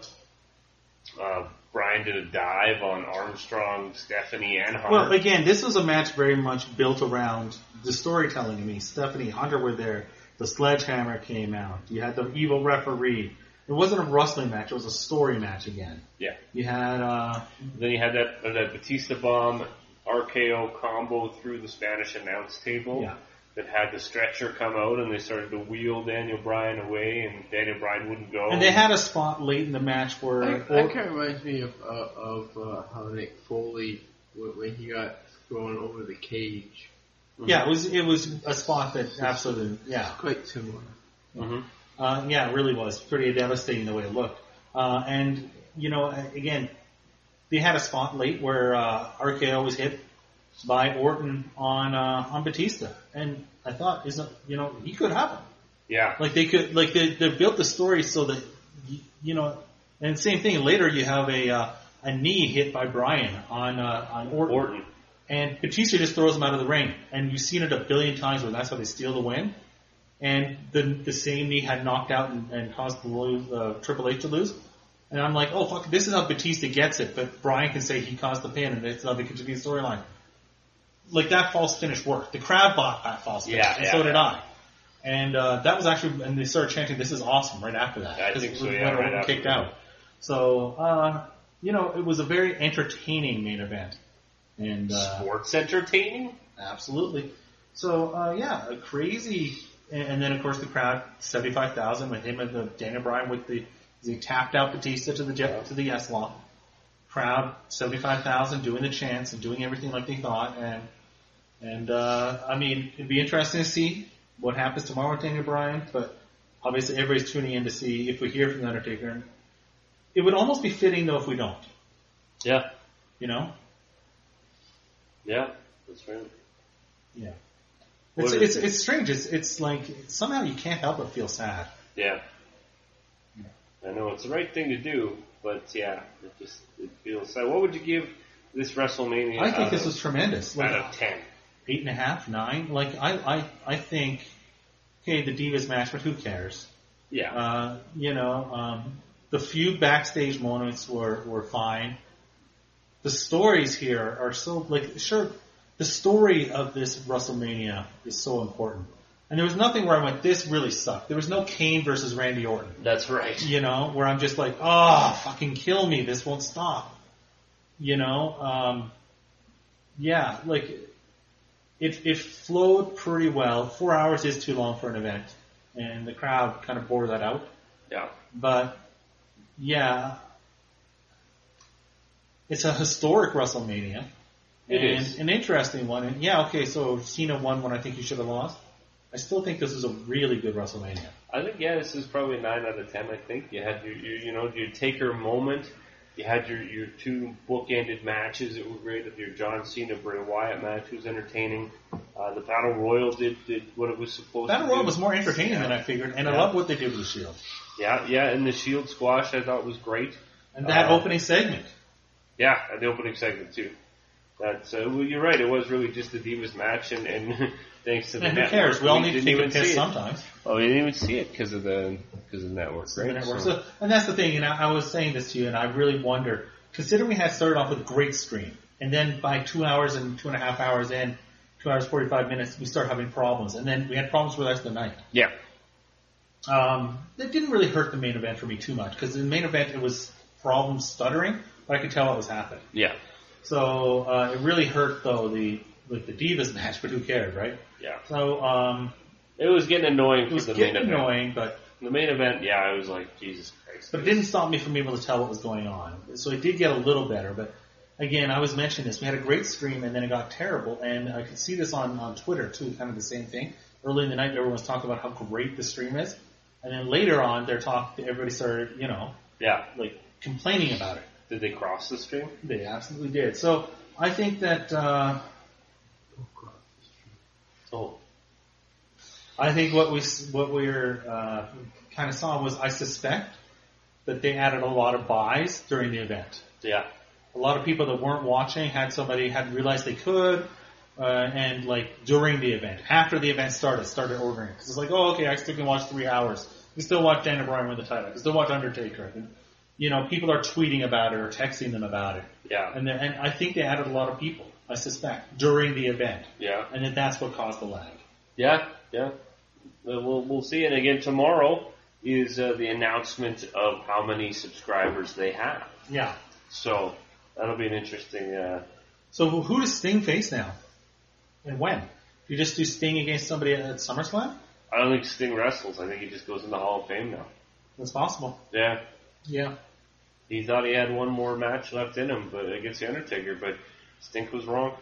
Bryan did a dive on Armstrong, Stephanie, and Hunter. Well, again, this was a match very much built around the storytelling. I mean, Stephanie, Hunter were there. The sledgehammer came out. You had the evil referee. It wasn't a wrestling match. It was a story match again. Yeah. You had... Then you had that Batista bomb RKO combo through the Spanish announce table. Yeah. That had the stretcher come out, and they started to wheel Daniel Bryan away, and Daniel Bryan wouldn't go. And they had a spot late in the match where... That kind of reminds me of how Nick Foley, when he got thrown over the cage. Yeah, it was a spot that absolutely, yeah. Quite similar. Mm-hmm. Yeah, it really was. Pretty devastating the way it looked. And, you know, again, they had a spot late where RKO was hit by Orton on Batista. And I thought, he could have him. Yeah. Like they could, like they built the story so that, you know, and same thing, later you have a knee hit by Bryan on Orton. And Batista just throws him out of the ring. And you've seen it a billion times where that's how they steal the win. And the same knee had knocked out and caused Triple H to lose. And I'm like, oh fuck, this is how Batista gets it, but Bryan can say he caused the pin, and it's how they continue the storyline. Like that false finish worked. The crowd bought that false finish, and so did I. And that was actually, and they started chanting, "This is awesome!" right after that. I think so. When Yeah, Orton kicked out. So you know, it was a very entertaining main event. And sports entertaining, absolutely. So yeah, a crazy. And then, of course, the crowd, 75,000 with him and Daniel Bryan he tapped out Batista to the yes lock. Crowd, 75,000 doing the chants and doing everything like they thought. And I mean, it'd be interesting to see what happens tomorrow with Daniel Bryan, but obviously everybody's tuning in to see if we hear from The Undertaker. It would almost be fitting, though, if we don't. Yeah. You know? Yeah, that's right. Yeah. It's strange. It's like somehow you can't help but feel sad. Yeah. I know it's the right thing to do, but yeah, it feels sad. What would you give this WrestleMania? I think this was tremendous. Like, out of 10. 8.5, 9. Like I think, okay, the Divas match, but who cares? Yeah. The few backstage moments were fine. The stories here are so the story of this WrestleMania is so important. And there was nothing where I went, this really sucked. There was no Kane versus Randy Orton. That's right. You know, where I'm just like, oh, fucking kill me. This won't stop. You know, yeah, like, it flowed pretty well. 4 hours is too long for an event. And the crowd kind of bore that out. Yeah. But, yeah, it's a historic WrestleMania. It is. An interesting one. And yeah, okay, so Cena won when I think he should have lost. I still think this is a really good WrestleMania. I think, yeah, this is probably a 9 out of 10, I think. You had your Taker moment. You had your two bookended matches that were great. Your John Cena, Bray Wyatt match was entertaining. The Battle Royal did what it was supposed to do. Battle Royal was more entertaining than I figured, and I love what they did with the Shield. Yeah, and the Shield squash I thought was great. And that opening segment. Yeah, the opening segment too. That's well, you're right. It was really just the Divas match, and thanks to the network. Who cares? We all need to take a piss sometimes. Oh, we didn't even see it because of the network, right? The network. So, and that's the thing. And I was saying this to you, and I really wonder, considering we had started off with a great stream, and then by 2 hours and 2.5 hours in, 2 hours 45 minutes, we start having problems, and then we had problems for the rest of the night. Yeah. It didn't really hurt the main event for me too much because in the main event it was problems stuttering, but I could tell what was happening. Yeah. So it really hurt though the Divas match, but who cared, right? Yeah. So It was getting annoying it for was the getting main event. annoying, but The main event, yeah, I was like, Jesus Christ. it didn't stop me from being able to tell what was going on. So it did get a little better, but again, I was mentioning this. We had a great stream, and then it got terrible, and I could see this on Twitter too, kind of the same thing. Early in the night, everyone was talking about how great the stream is, and then later on, everybody started, Yeah. like complaining about it. Did they cross the stream? They absolutely did. So I think that Oh. I think what we're kind of saw was I suspect that they added a lot of buys during the event. Yeah. A lot of people that weren't watching had realized they could, and like during the event, after the event started ordering. Because it's like, oh, okay, I still can watch 3 hours. I can still watch Daniel Bryan win the title. I can still watch Undertaker. And, people are tweeting about it or texting them about it. Yeah. And I think they added a lot of people, I suspect, during the event. Yeah. And that's what caused the lag. Yeah. Yeah. We'll see. And again, tomorrow is the announcement of how many subscribers they have. Yeah. So that'll be an interesting. So who does Sting face now? And when? Do you just do Sting against somebody at SummerSlam? I don't think Sting wrestles. I think he just goes in the Hall of Fame now. That's possible. Yeah. Yeah. He thought he had one more match left in him, but against the Undertaker, but Stink was wrong.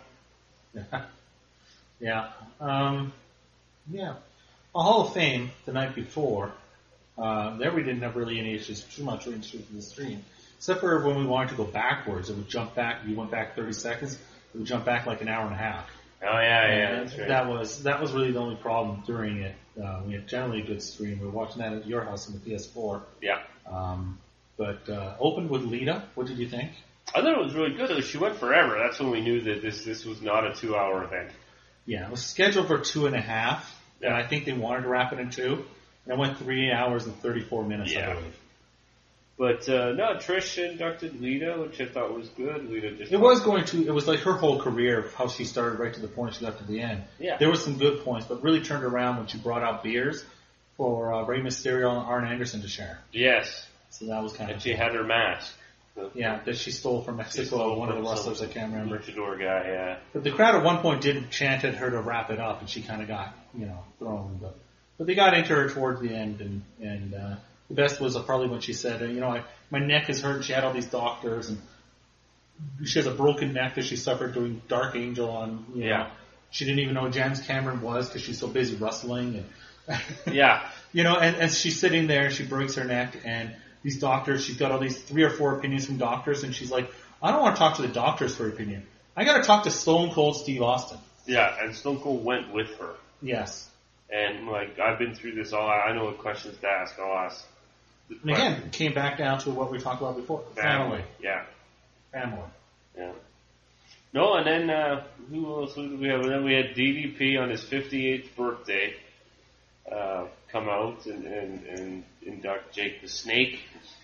Yeah. Yeah. A Hall of Fame the night before. There we didn't have really any issues, too much issues with the stream. Except for when we wanted to go backwards, it would jump back. You went back 30 seconds, it would jump back like an hour and a half. Oh yeah, And that's right. that was really the only problem during it. We had generally a good stream. We were watching that at your house on the PS4. Yeah. But opened with Lita. What did you think? I thought it was really good. She went forever. That's when we knew that this was not a 2-hour event. Yeah, it was scheduled for 2.5, Yeah. and I think they wanted to wrap it in 2. And it went 3 hours and 34 minutes, Yeah. I believe. But no, Trish inducted Lita, which I thought was good. Lita just It was like her whole career, of how she started right to the point she got to the end. Yeah. There were some good points, but really turned around when she brought out beers for Rey Mysterio and Arn Anderson to share. Yes, So that was kind and of she cool. had her mask. Yeah, that she stole from Mexico, one of the wrestlers, I can't remember. Luchador guy, yeah. But the crowd at one point did chant at her to wrap it up, and she kind of got, thrown. But they got into her towards the end, and the best was probably when she said, my neck is hurt, and she had all these doctors, and she has a broken neck that she suffered doing Dark Angel on, Yeah. She didn't even know who James Cameron was because she's so busy wrestling, and Yeah. and she's sitting there, and she breaks her neck, and these doctors, she's got all these 3 or 4 opinions from doctors, and she's like, I don't want to talk to the doctors for opinion. I got to talk to Stone Cold Steve Austin. Yeah, and Stone Cold went with her. Yes. And, I've been through this all. I know what questions to ask. I'll ask. And again, it came back down to what we talked about before. Family. Yeah. Family. Yeah. No, and then, who else did we have? And then we had DDP on his 58th birthday, come out and induct Jake the Snake.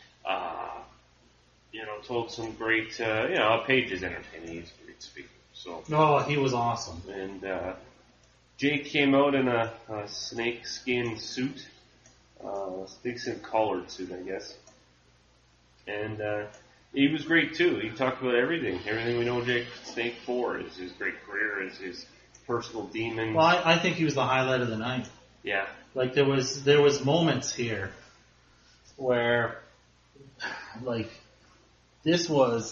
Told some great, Paige is entertaining. He's a great speaker. So. Oh, he was awesome. And, Jake came out in a snake skin suit, snakeskin collared suit, I guess. And, he was great too. He talked about everything we know Jake Snake for, is his great career, is his personal demons. Well, I think he was the highlight of the night. Yeah. Like there was moments here where, it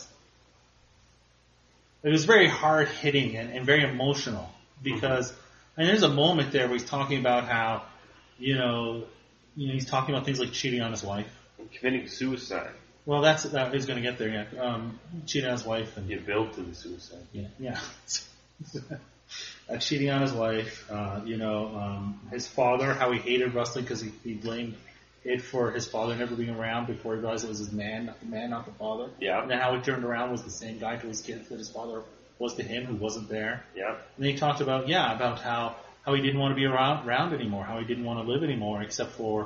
was very hard hitting and very emotional because, and there's a moment there where he's talking about how, he's talking about things like cheating on his wife. And committing suicide. Well, that he's going to get there, yeah. Cheating on his wife and You built to the suicide. yeah. Cheating on his wife, his father, how he hated wrestling because he blamed it for his father never being around before he realized it was his man, not the father. Yeah. And then how he turned around was the same guy to his kids that his father was to him who wasn't there. Yeah. And then he talked about how he didn't want to be around anymore, how he didn't want to live anymore except for,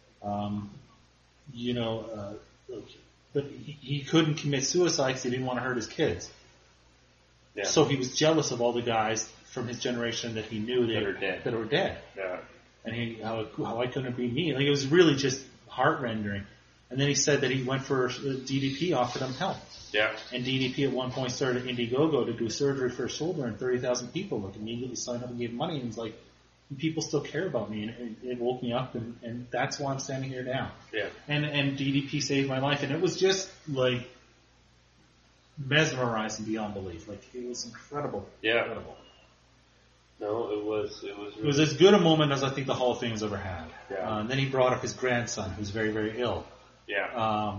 but he couldn't commit suicide because he didn't want to hurt his kids. Yeah. So he was jealous of all the guys from his generation that he knew That are dead. That were dead. Yeah. and how why couldn't it be me? Like, it was really just heart-rending. And then he said that he went for DDP, offered him help. Yeah. And DDP at one point started Indiegogo to do surgery for his shoulder, and 30,000 people like immediately signed up and gave money. And he's like, people still care about me, and it woke me up, and that's why I'm standing here now. Yeah. And DDP saved my life, and it was just like mesmerizing beyond belief. Like, it was incredible. Yeah. Incredible. No, it was. It was as good a moment as I think the Hall of Fame has ever had. Yeah. And then he brought up his grandson, who's very, very ill. Yeah.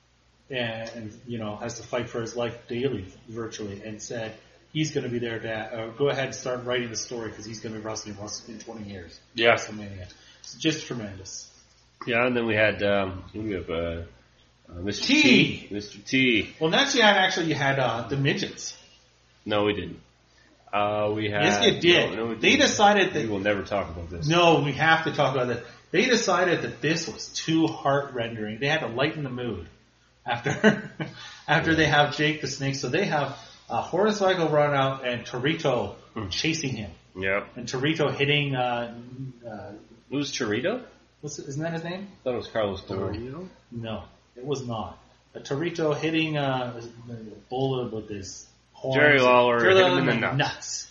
And has to fight for his life daily, virtually, and said he's going to be there, Dad. Go ahead and start writing the story because he's going to be wrestling in 20 years. Yeah. WrestleMania. It's just tremendous. Yeah, and then we had Mr. T. T. Mr. T. Well, next you had the midgets. No, we didn't. We had. Yes, you did. No, they decided that. We will never talk about this. No, we have to talk about this. They decided that this was too heart-rendering. They had to lighten the mood after they have Jake the Snake. So they have Hornswoggle run out and Torito chasing him. Yep. And Torito hitting. Who's Torito? Isn't that his name? I thought it was Carlos Colon. No, it was not. Torito hitting a bullet with his horns. Jerry Lawler hit him in the nuts. nuts.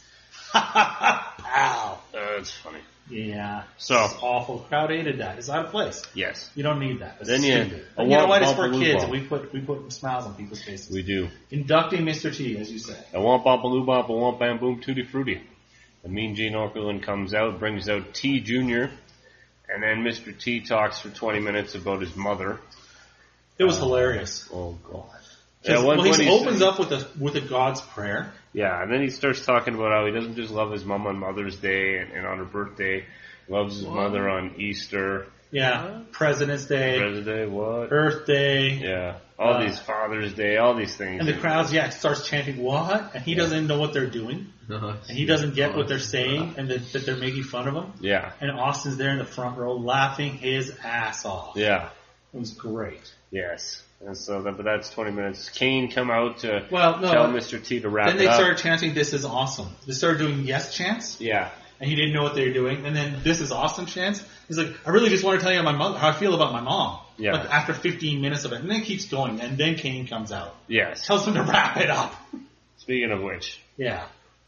Pow. That's funny. Yeah. So it's awful. Crowd hated that. It's out of place. Yes. You don't need that. That's then stupid. You know what? It's for kids. We put smiles on people's faces. We do. Inducting Mr. T, as you say. I want Bopaloo Bop, I want Bam Boom Tutti Frutti. The Mean Gene Okerlund comes out, brings out T Jr., and then Mr. T talks for 20 minutes about his mother. It was hilarious. Oh, God. Yeah, he opens up with a God's prayer. Yeah, and then he starts talking about how he doesn't just love his mom on Mother's Day and on her birthday. He loves his mother on Easter. Yeah, President's Day. President's Day, what? Earth Day. Yeah, all these Father's Day, all these things. And the crowd, starts chanting, what? And he doesn't know what they're doing. And he doesn't get what they're saying and that they're making fun of him. Yeah. And Austin's there in the front row laughing his ass off. Yeah. It was great. Yes. And so, but that's 20 minutes. Kane come out to tell Mr. T to wrap it up. Then they started chanting, this is awesome. They started doing yes chants. Yeah. And he didn't know what they were doing. And then this is awesome chants. He's like, I really just want to tell you how I feel about my mom. Yeah. Like after 15 minutes of it. And then it keeps going. And then Kane comes out. Yes. Tells him to wrap it up. Speaking of which. Yeah.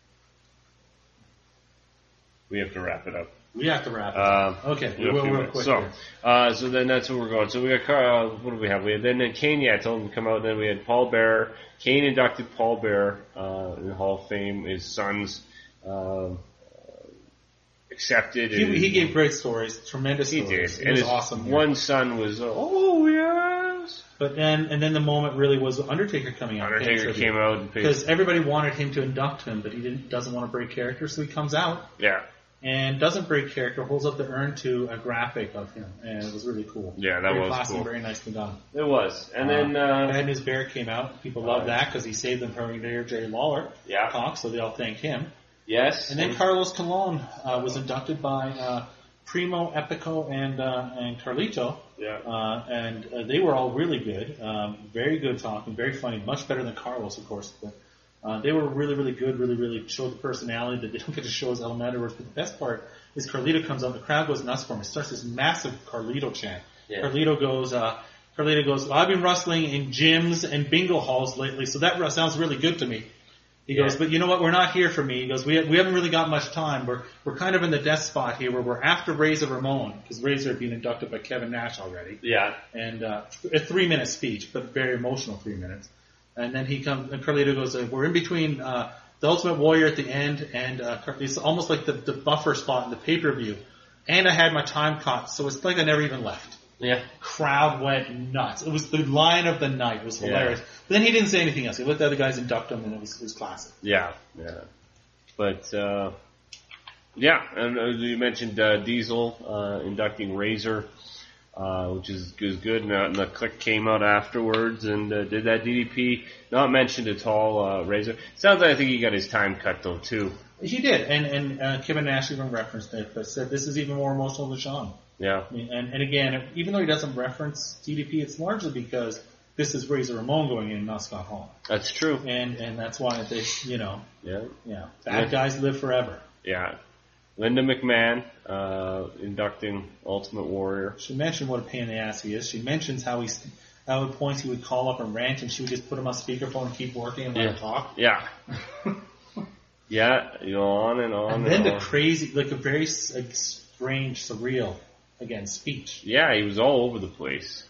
We have to wrap it up. We have to wrap it up. Okay, real quick. So then that's where we're going. So we got, what do we have? We had then Kane, told him to come out. And then we had Paul Bearer. Kane inducted Paul Bearer in the Hall of Fame. His sons accepted. He gave great stories, tremendous stories. He did. It was awesome. One son was, oh, yes. But then the moment really was Undertaker coming out. Undertaker came out. Because everybody wanted him to induct him, but he doesn't want to break character, so he comes out. Yeah. And doesn't break character, holds up the urn to a graphic of him, and it was really cool. Yeah, that was classy, cool. Very nicely done. It was. And then Bad News Bear came out. People loved that because he saved them from Jerry Lawler talk, so they all thanked him. Yes. And then Carlos Colon was inducted by Primo, Epico, and Carlito. Yeah. And they were all really good. Very good talking, very funny, much better than Carlos, of course. But they were really, really good, really showed the personality that they don't get to show as elementary. But the best part is Carlito comes out, the crowd goes nuts for him. It starts this massive Carlito chant. Yeah. Carlito goes, well, I've been wrestling in gyms and bingo halls lately, so that sounds really good to me. He goes, but you know what? We're not here for me. He goes, we haven't really got much time. We're kind of in the death spot here where we're after Razor Ramon, because Razor had been inducted by Kevin Nash already. Yeah. And a 3-minute speech, but very emotional 3 minutes. And then he comes, and Carlito goes, we're in between the Ultimate Warrior at the end, and it's almost like the buffer spot in the pay-per-view. And I had my time caught, so it's like I never even left. Yeah. Crowd went nuts. It was the line of the night. It was hilarious. Yeah. But then he didn't say anything else. He let the other guys induct him, and it was classic. Yeah, yeah. But, and you mentioned Diesel inducting Razor, which is good. And the Click came out afterwards and did that DDP. Not mentioned at all, Razor. Sounds like I think he got his time cut, though, too. He did, and Kevin Nash even referenced it, but said this is even more emotional than Shawn. Yeah. And again, even though he doesn't reference DDP, it's largely because this is Razor Ramon going in, not Scott Hall. That's true. And that's why they, Yeah. bad guys live forever. Yeah. Linda McMahon, inducting Ultimate Warrior. She mentioned what a pain in the ass he is. She mentions how at points he would call up and rant, and she would just put him on speakerphone and keep working and let him talk. Yeah. Yeah, on and on. And then the crazy, like a very strange, surreal, again, speech. Yeah, he was all over the place.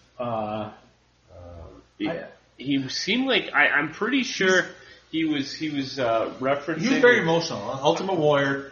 He seemed like I'm pretty sure he was referencing. He was very emotional. Ultimate Warrior.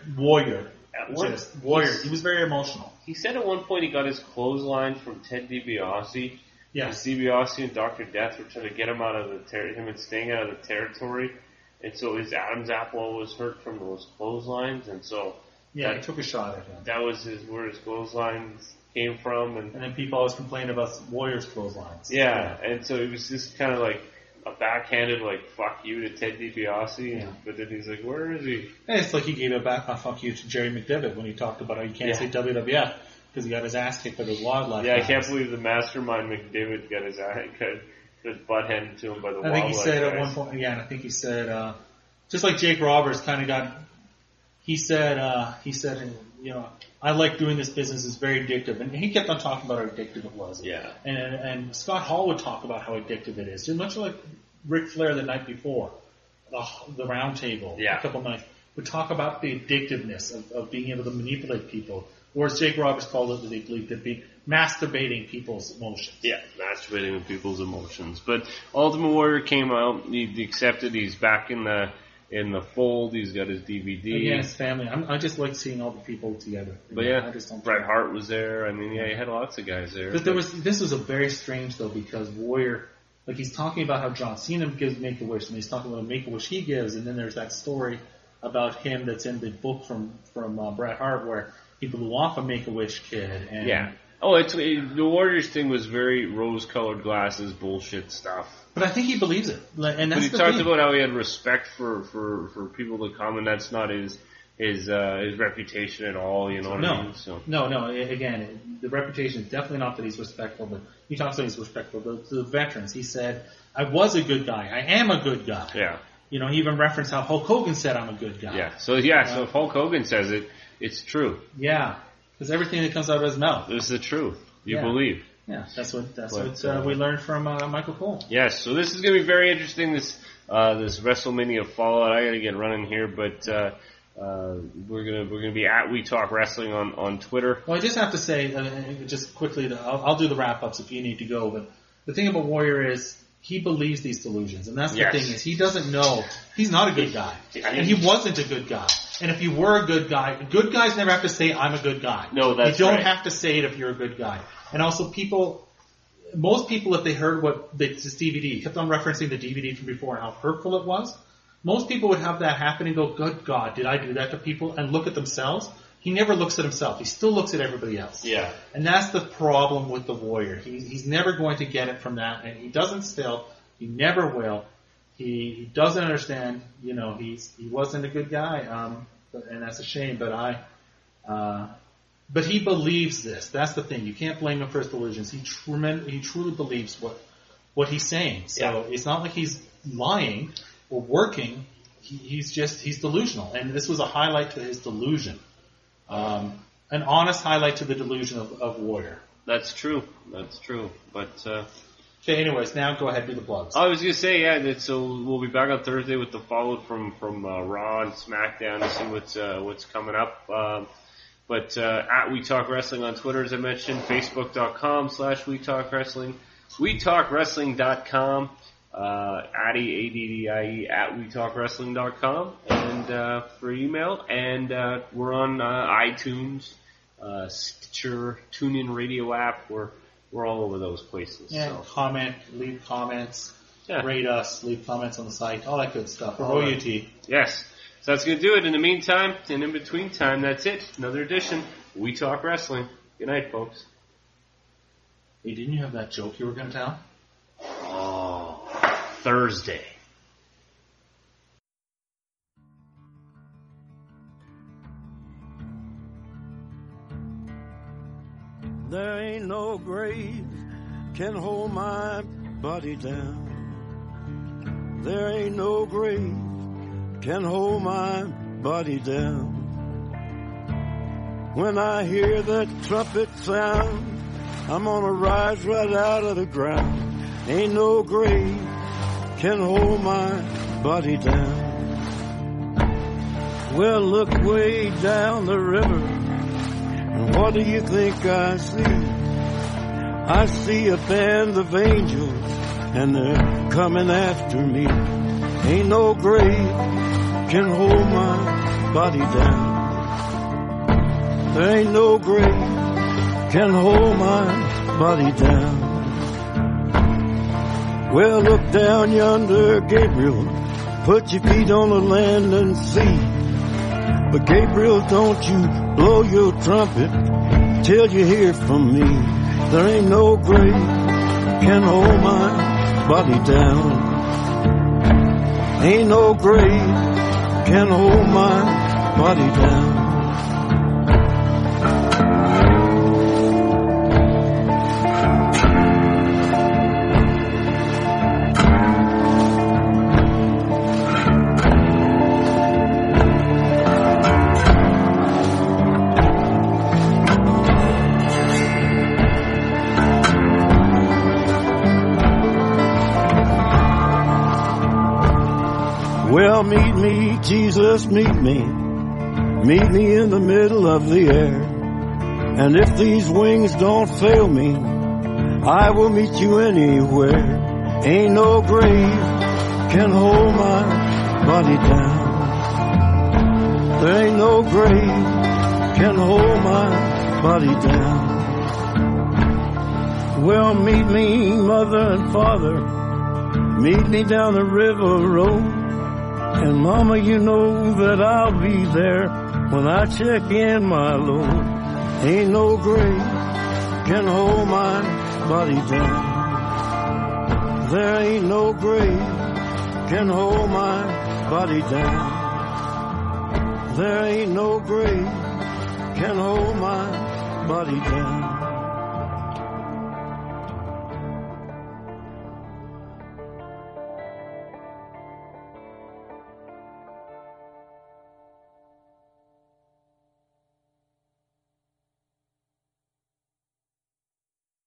He was very emotional. He said at one point he got his clothesline from Ted DiBiase. Yeah. Because DiBiase and Dr. Death were trying to get him out of him and Sting out of the territory, and so his Adam's apple was hurt from those clotheslines, and so he took a shot at him. That was where his clotheslines came from, and then people always complained about Warrior's clotheslines. Yeah, and so it was just kind of like a backhanded fuck you to Ted DiBiase, but then he's like, where is he? And it's like he gave a fuck you to Jerry McDevitt when he talked about how you can't say WWF because he got his ass kicked by those wildlife guys. I can't believe the mastermind McDavid got his butt handed to him by the wildlife guys. I think he said at one point, and I think he said, just like Jake Roberts kind of got, he said, I like doing this business, it's very addictive. And he kept on talking about how addictive it was. Yeah. And Scott Hall would talk about how addictive it is. Just much like Ric Flair the night before, the round table, a couple nights, would talk about the addictiveness of being able to manipulate people. Or as Jake Roberts called it, they believed to be masturbating people's emotions. Yeah, masturbating people's emotions. But Ultimate Warrior came out, he accepted, he's back in the fold, he's got his DVD. Again, his family. I just like seeing all the people together. But Bret Hart was there. I mean, he had lots of guys there. But this was a very strange though, because Warrior, he's talking about how John Cena gives Make-A-Wish, and he's talking about a Make-A-Wish he gives, and then there's that story about him that's in the book from Bret Hart where he blew off a Make-A-Wish kid. And the Warriors thing was very rose-colored glasses bullshit stuff. But I think he believes it. And that's but he talked about how he had respect for people to come, and that's not his reputation at all, you know what I mean? So. No, again, the reputation is definitely not that he's respectful, but he talks about he's respectful to the veterans. He said, I was a good guy. I am a good guy. Yeah. He even referenced how Hulk Hogan said I'm a good guy. Yeah. So if Hulk Hogan says it, it's true. Yeah. Because everything that comes out of his mouth. This is the truth. You believe. Yeah, that's what we learned from Michael Cole. Yes, so this is going to be very interesting. This WrestleMania Fallout. I got to get running here, but we're gonna be at We Talk Wrestling on Twitter. Well, I just have to say, just quickly, I'll do the wrap ups if you need to go. But the thing about Warrior is he believes these delusions, and that's the thing is he doesn't know he's not a good guy, and he wasn't a good guy. And if you were a good guys never have to say I'm a good guy. No, that's you don't have to say it if you're a good guy. And also most people, if they heard this DVD, kept on referencing the DVD from before and how hurtful it was, most people would have that happen and go, good God, did I do that to people? And look at themselves. He never looks at himself. He still looks at everybody else. Yeah. And that's the problem with the Warrior. He's never going to get it from that, and he doesn't still. He never will. He doesn't understand, he wasn't a good guy, and that's a shame, but he believes this. That's the thing. You can't blame him for his delusions. He truly believes what he's saying. So it's not like he's lying or working. He's delusional. And this was a highlight to his delusion. An honest highlight to the delusion of Warrior. That's true. But, okay, anyways, now go ahead, do the plugs. I was going to say, so we'll be back on Thursday with the follow from Raw and SmackDown to see what's coming up. But at We Talk Wrestling on Twitter, as I mentioned, Facebook.com/We Talk Wrestling, WeTalkWrestling.com, Addie, at WeTalkWrestling.com, and for email. And we're on iTunes, Stitcher, TuneIn Radio app. We're all over those places. Yeah, so. Leave comments, rate us, leave comments on the site, all that good stuff. We're OUT. Yes. So that's going to do it. In the meantime, and in between time, that's it. Another edition, We Talk Wrestling. Good night, folks. Hey, didn't you have that joke you were going to tell? Oh, Thursday. There ain't no grave can hold my body down. There ain't no grave can hold my body down. When I hear that trumpet sound, I'm gonna rise right out of the ground. Ain't no grave can hold my body down. Well, look way down the river, and what do you think I see? I see a band of angels, and they're coming after me. Ain't no grave can hold my body down. There ain't no grave can hold my body down. Well, look down yonder, Gabriel. Put your feet on the land and see. But Gabriel, don't you blow your trumpet till you hear from me. There ain't no grave can hold my body down. Ain't no grave can hold my body down. Well, meet me, Jesus, meet me. Meet me in the middle of the air. And if these wings don't fail me, I will meet you anywhere. Ain't no grave can hold my body down. There ain't no grave can hold my body down. Well, meet me, mother and father. Meet me down the river road. And mama, you know that I'll be there when I check in my load. Ain't no grave can hold my body down. There ain't no grave can hold my body down. There ain't no grave can hold my body down.